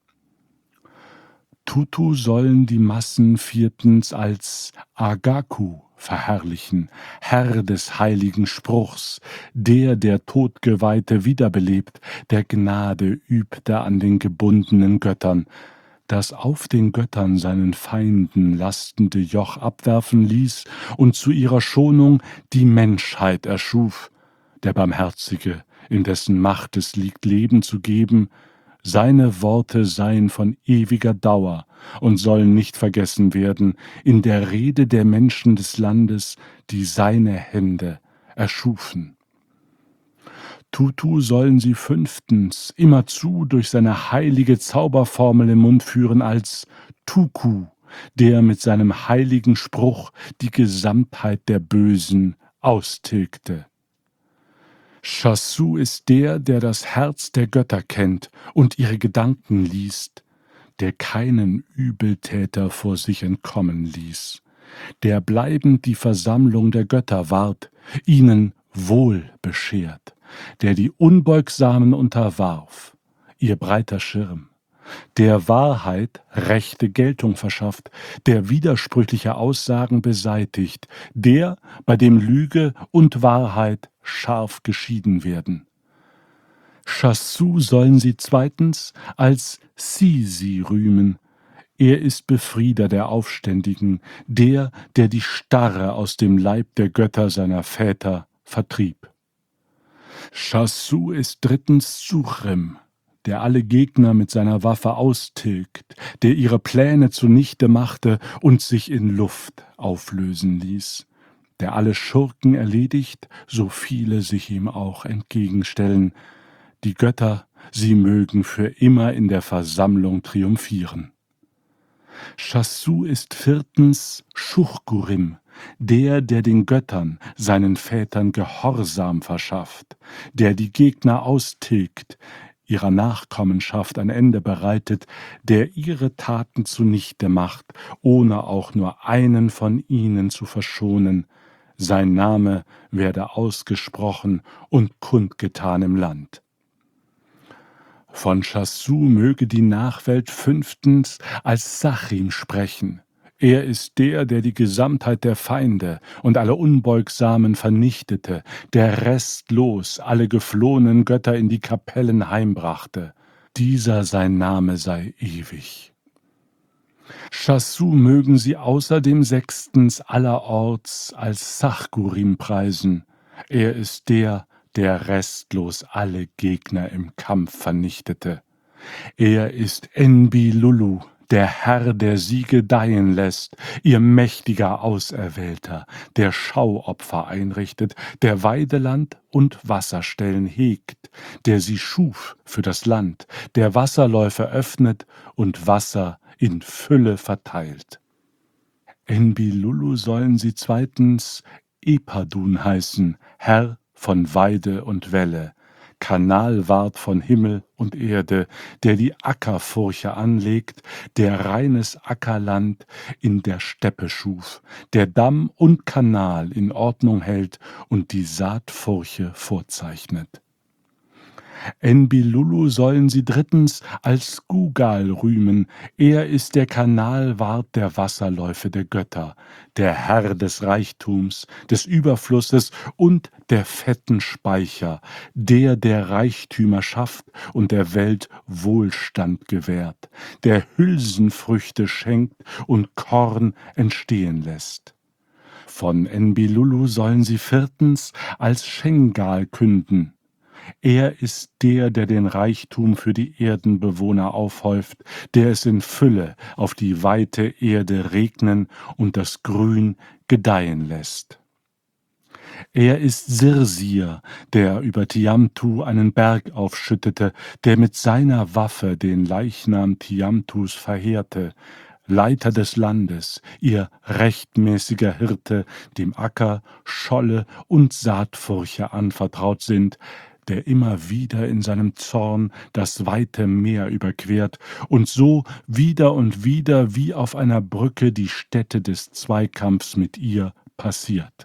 Tutu sollen die Massen viertens als Agaku verherrlichen, Herr des heiligen Spruchs, der, der Todgeweihte wiederbelebt, der Gnade übte an den gebundenen Göttern, das auf den Göttern seinen Feinden lastende Joch abwerfen ließ und zu ihrer Schonung die Menschheit erschuf, der Barmherzige, in dessen Macht es liegt, Leben zu geben. Seine Worte seien von ewiger Dauer und sollen nicht vergessen werden in der Rede der Menschen des Landes, die seine Hände erschufen. Tutu sollen sie fünftens immerzu durch seine heilige Zauberformel im Mund führen als Tuku, der mit seinem heiligen Spruch die Gesamtheit der Bösen austilgte. Chassu ist der, der das Herz der Götter kennt und ihre Gedanken liest, der keinen Übeltäter vor sich entkommen ließ, der bleibend die Versammlung der Götter wahrt, ihnen Wohl beschert, der die Unbeugsamen unterwarf, ihr breiter Schirm, der Wahrheit rechte Geltung verschafft, der widersprüchliche Aussagen beseitigt, der, bei dem Lüge und Wahrheit scharf geschieden werden. Chassu sollen sie zweitens als Sisi rühmen. Er ist Befrieder der Aufständigen, der, der die Starre aus dem Leib der Götter seiner Väter vertrieb. Chassu ist drittens Suchrim, der alle Gegner mit seiner Waffe austilgt, der ihre Pläne zunichte machte und sich in Luft auflösen ließ, der alle Schurken erledigt, so viele sich ihm auch entgegenstellen. Die Götter, sie mögen für immer in der Versammlung triumphieren. Chassu ist viertens Schuchgurim, der, der den Göttern, seinen Vätern Gehorsam verschafft, der die Gegner austilgt, ihrer Nachkommenschaft ein Ende bereitet, der ihre Taten zunichte macht, ohne auch nur einen von ihnen zu verschonen. Sein Name werde ausgesprochen und kundgetan im Land. Von Chassu möge die Nachwelt fünftens als Sachrim sprechen. Er ist der, der die Gesamtheit der Feinde und alle Unbeugsamen vernichtete, der restlos alle geflohenen Götter in die Kapellen heimbrachte. Dieser sein Name sei ewig. Chassu mögen sie außerdem sechstens allerorts als Sachgurim preisen. Er ist der, der restlos alle Gegner im Kampf vernichtete. Er ist Enbi-Lulu, der Herr, der sie gedeihen lässt, ihr mächtiger Auserwählter, der Schauopfer einrichtet, der Weideland und Wasserstellen hegt, der sie schuf für das Land, der Wasserläufe öffnet und Wasser in Fülle verteilt. Enbi-Lulu sollen sie zweitens Epadun heißen, Herr von Weide und Welle, Kanalwart von Himmel und Erde, der die Ackerfurche anlegt, der reines Ackerland in der Steppe schuf, der Damm und Kanal in Ordnung hält und die Saatfurche vorzeichnet. Enbi-Lulu sollen sie drittens als Gugal rühmen. Er ist der Kanalwart der Wasserläufe der Götter, der Herr des Reichtums, des Überflusses und der fetten Speicher, der, der Reichtümer schafft und der Welt Wohlstand gewährt, der Hülsenfrüchte schenkt und Korn entstehen lässt. Von Enbi-Lulu sollen sie viertens als Schengal künden. Er ist der, der den Reichtum für die Erdenbewohner aufhäuft, der es in Fülle auf die weite Erde regnen und das Grün gedeihen lässt. Er ist Sirsir, der über Tiamtu einen Berg aufschüttete, der mit seiner Waffe den Leichnam Tiamtus verheerte, Leiter des Landes, ihr rechtmäßiger Hirte, dem Acker, Scholle und Saatfurche anvertraut sind, der immer wieder in seinem Zorn das weite Meer überquert und so wieder und wieder wie auf einer Brücke die Stätte des Zweikampfs mit ihr passiert.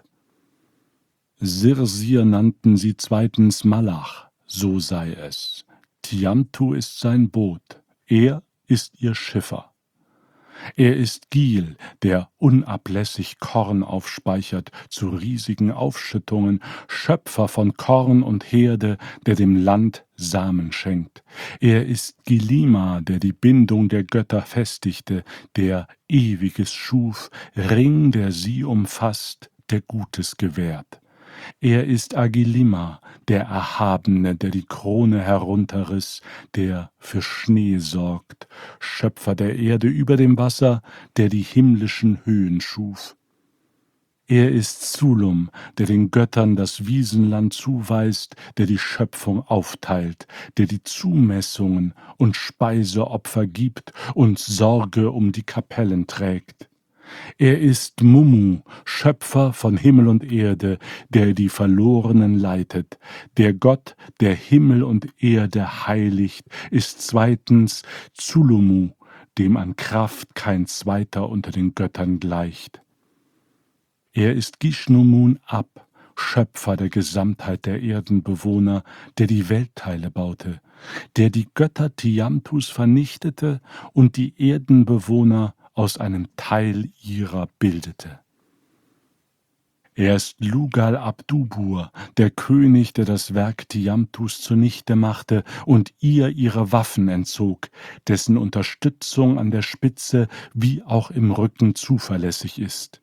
Sirsir nannten sie zweitens Malach, so sei es. Tiamtu ist sein Boot, er ist ihr Schiffer. Er ist Gil, der unablässig Korn aufspeichert zu riesigen Aufschüttungen, Schöpfer von Korn und Herde, der dem Land Samen schenkt. Er ist Gilima, der die Bindung der Götter festigte, der Ewiges schuf, Ring, der sie umfasst, der Gutes gewährt. Er ist Agilima, der Erhabene, der die Krone herunterriss, der für Schnee sorgt, Schöpfer der Erde über dem Wasser, der die himmlischen Höhen schuf. Er ist Zulum, der den Göttern das Wiesenland zuweist, der die Schöpfung aufteilt, der die Zumessungen und Speiseopfer gibt und Sorge um die Kapellen trägt. Er ist Mummu, Schöpfer von Himmel und Erde, der die Verlorenen leitet. Der Gott, der Himmel und Erde heiligt, ist zweitens Zulumu, dem an Kraft kein zweiter unter den Göttern gleicht. Er ist Gishnumun Ab, Schöpfer der Gesamtheit der Erdenbewohner, der die Weltteile baute, der die Götter Tiamtus vernichtete und die Erdenbewohner aus einem Teil ihrer bildete. Er ist Lugal Abdubur, der König, der das Werk Tiamtus zunichte machte und ihr ihre Waffen entzog, dessen Unterstützung an der Spitze wie auch im Rücken zuverlässig ist.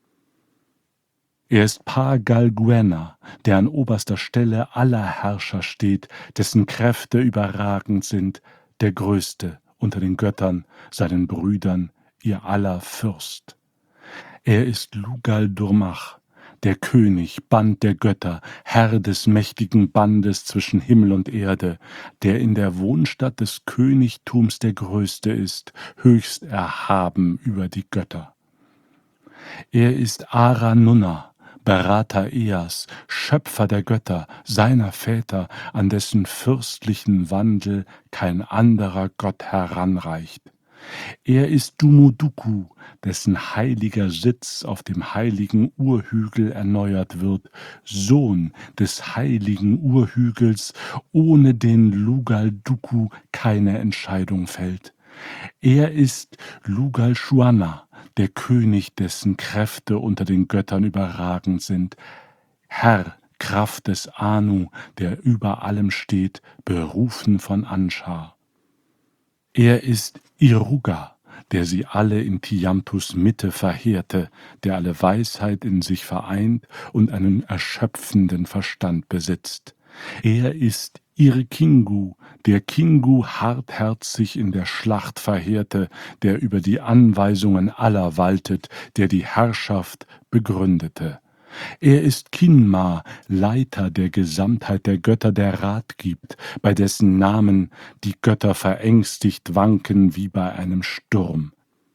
Er ist Pa-Galguena, der an oberster Stelle aller Herrscher steht, dessen Kräfte überragend sind, der Größte unter den Göttern, seinen Brüdern, ihr aller Fürst. Er ist Lugal-Durmach, der König, Band der Götter, Herr des mächtigen Bandes zwischen Himmel und Erde, der in der Wohnstatt des Königtums der Größte ist, höchst erhaben über die Götter. Er ist Ara-Nunna, Berater Eas, Schöpfer der Götter, seiner Väter, an dessen fürstlichen Wandel kein anderer Gott heranreicht. Er ist Dumuduku, dessen heiliger Sitz auf dem heiligen Urhügel erneuert wird, Sohn des heiligen Urhügels, ohne den Lugal-Duku keine Entscheidung fällt. Er ist Lugal-Shuana, der König, dessen Kräfte unter den Göttern überragend sind, Herr, Kraft des Anu, der über allem steht, berufen von Anshar. Er ist Iruga, der sie alle in Tiamtus Mitte verheerte, der alle Weisheit in sich vereint und einen erschöpfenden Verstand besitzt. Er ist Irkingu, der Kingu hartherzig in der Schlacht verheerte, der über die Anweisungen aller waltet, der die Herrschaft begründete. Er ist Kinma, Leiter der Gesamtheit der Götter, der Rat gibt, bei dessen Namen die Götter verängstigt wanken wie bei einem Sturm.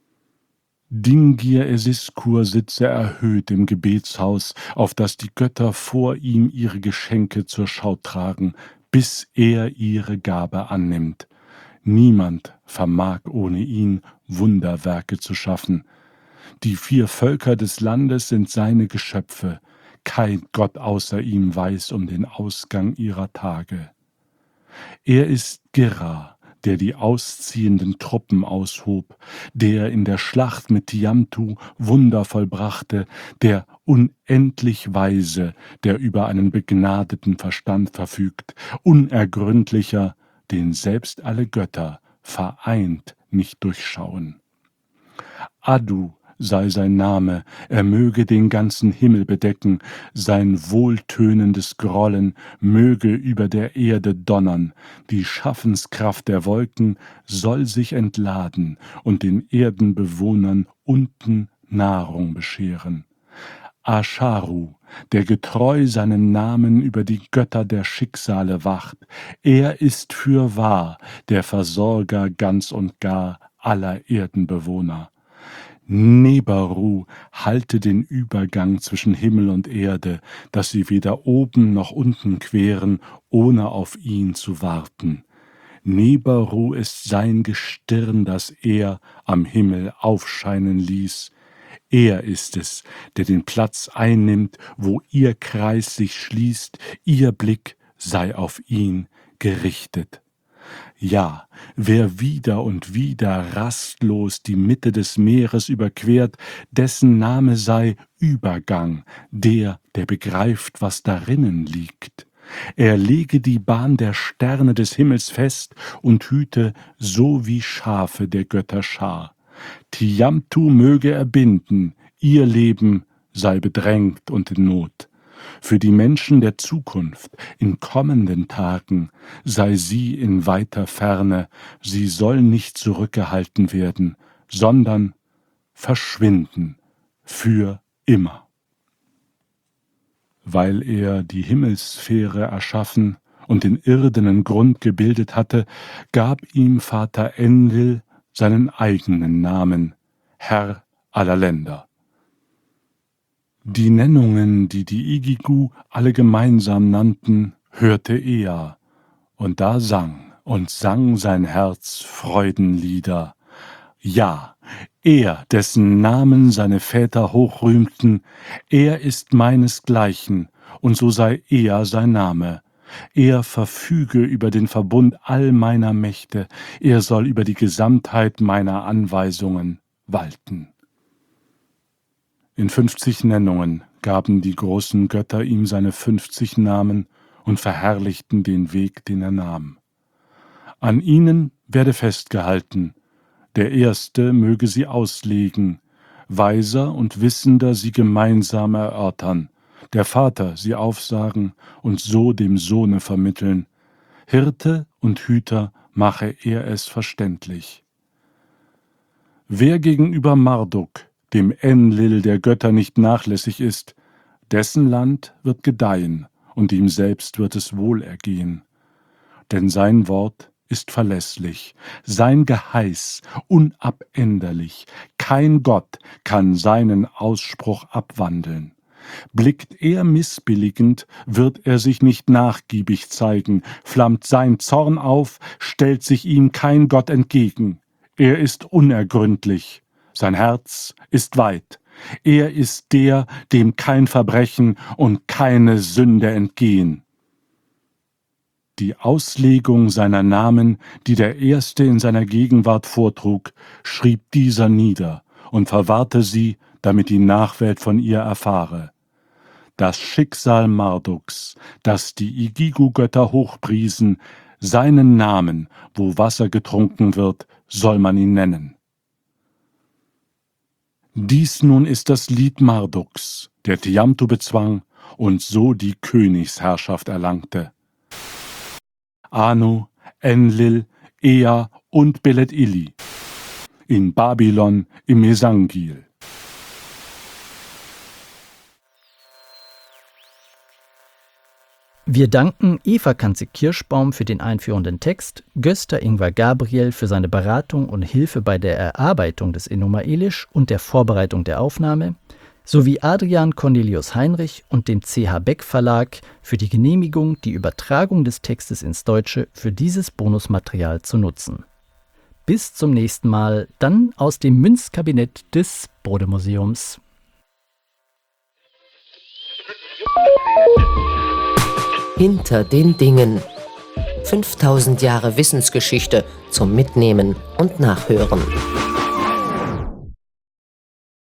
Dingir Esiskur sitze erhöht im Gebetshaus, auf das die Götter vor ihm ihre Geschenke zur Schau tragen, bis er ihre Gabe annimmt. Niemand vermag ohne ihn Wunderwerke zu schaffen. Die vier Völker des Landes sind seine Geschöpfe. Kein Gott außer ihm weiß um den Ausgang ihrer Tage. Er ist Gera, der die ausziehenden Truppen aushob, der in der Schlacht mit Tiamtu Wunder vollbrachte, der unendlich Weise, der über einen begnadeten Verstand verfügt, unergründlicher, den selbst alle Götter vereint nicht durchschauen. Adu sei sein Name, er möge den ganzen Himmel bedecken, sein wohltönendes Grollen möge über der Erde donnern, die Schaffenskraft der Wolken soll sich entladen und den Erdenbewohnern unten Nahrung bescheren. Asharu, der getreu seinen Namen über die Götter der Schicksale wacht, er ist fürwahr der Versorger ganz und gar aller Erdenbewohner. Nebaru halte den Übergang zwischen Himmel und Erde, dass sie weder oben noch unten queren, ohne auf ihn zu warten. Nebaru ist sein Gestirn, das er am Himmel aufscheinen ließ. Er ist es, der den Platz einnimmt, wo ihr Kreis sich schließt, ihr Blick sei auf ihn gerichtet. Ja, wer wieder und wieder rastlos die Mitte des Meeres überquert, dessen Name sei Übergang, der, der begreift, was darinnen liegt. Er lege die Bahn der Sterne des Himmels fest und hüte so wie Schafe der Götter Schar. Tiamtu möge er binden, ihr Leben sei bedrängt und in Not. Für die Menschen der Zukunft, in kommenden Tagen, sei sie in weiter Ferne, sie soll nicht zurückgehalten werden, sondern verschwinden für immer. Weil er die Himmelssphäre erschaffen und den irdenen Grund gebildet hatte, gab ihm Vater Enlil seinen eigenen Namen, Herr aller Länder. Die Nennungen, die die Igigu alle gemeinsam nannten, hörte Ea, und da sang und sang sein Herz Freudenlieder. Ja, er, dessen Namen seine Väter hochrühmten, er ist meinesgleichen, und so sei Ea sein Name. Er verfüge über den Verbund all meiner Mächte, er soll über die Gesamtheit meiner Anweisungen walten. In fünfzig Nennungen gaben die großen Götter ihm seine fünfzig Namen und verherrlichten den Weg, den er nahm. An ihnen werde festgehalten, der Erste möge sie auslegen, Weiser und Wissender sie gemeinsam erörtern, der Vater sie aufsagen und so dem Sohne vermitteln, Hirte und Hüter mache er es verständlich. Wer gegenüber Marduk, dem Enlil der Götter, nicht nachlässig ist, dessen Land wird gedeihen und ihm selbst wird es wohlergehen. Denn sein Wort ist verlässlich, sein Geheiß unabänderlich, kein Gott kann seinen Ausspruch abwandeln. Blickt er missbilligend, wird er sich nicht nachgiebig zeigen, flammt sein Zorn auf, stellt sich ihm kein Gott entgegen. Er ist unergründlich, sein Herz ist weit, er ist der, dem kein Verbrechen und keine Sünde entgehen. Die Auslegung seiner Namen, die der Erste in seiner Gegenwart vortrug, schrieb dieser nieder und verwahrte sie, damit die Nachwelt von ihr erfahre. Das Schicksal Marduks, das die Igigu-Götter hochpriesen, seinen Namen, wo Wasser getrunken wird, soll man ihn nennen. Dies nun ist das Lied Marduks, der Tiamtu bezwang und so die Königsherrschaft erlangte. Anu, Enlil, Ea und Belet-Ili in Babylon im Mesangil. Wir danken Eva Kanze-Kirschbaum für den einführenden Text, Gösta Ingvar Gabriel für seine Beratung und Hilfe bei der Erarbeitung des Enuma Elish und der Vorbereitung der Aufnahme, sowie Adrian Cornelius Heinrich und dem C H Beck Verlag für die Genehmigung, die Übertragung des Textes ins Deutsche für dieses Bonusmaterial zu nutzen. Bis zum nächsten Mal, dann aus dem Münzkabinett des Bode-Museums. Hinter den Dingen. fünftausend Jahre Wissensgeschichte zum Mitnehmen und Nachhören.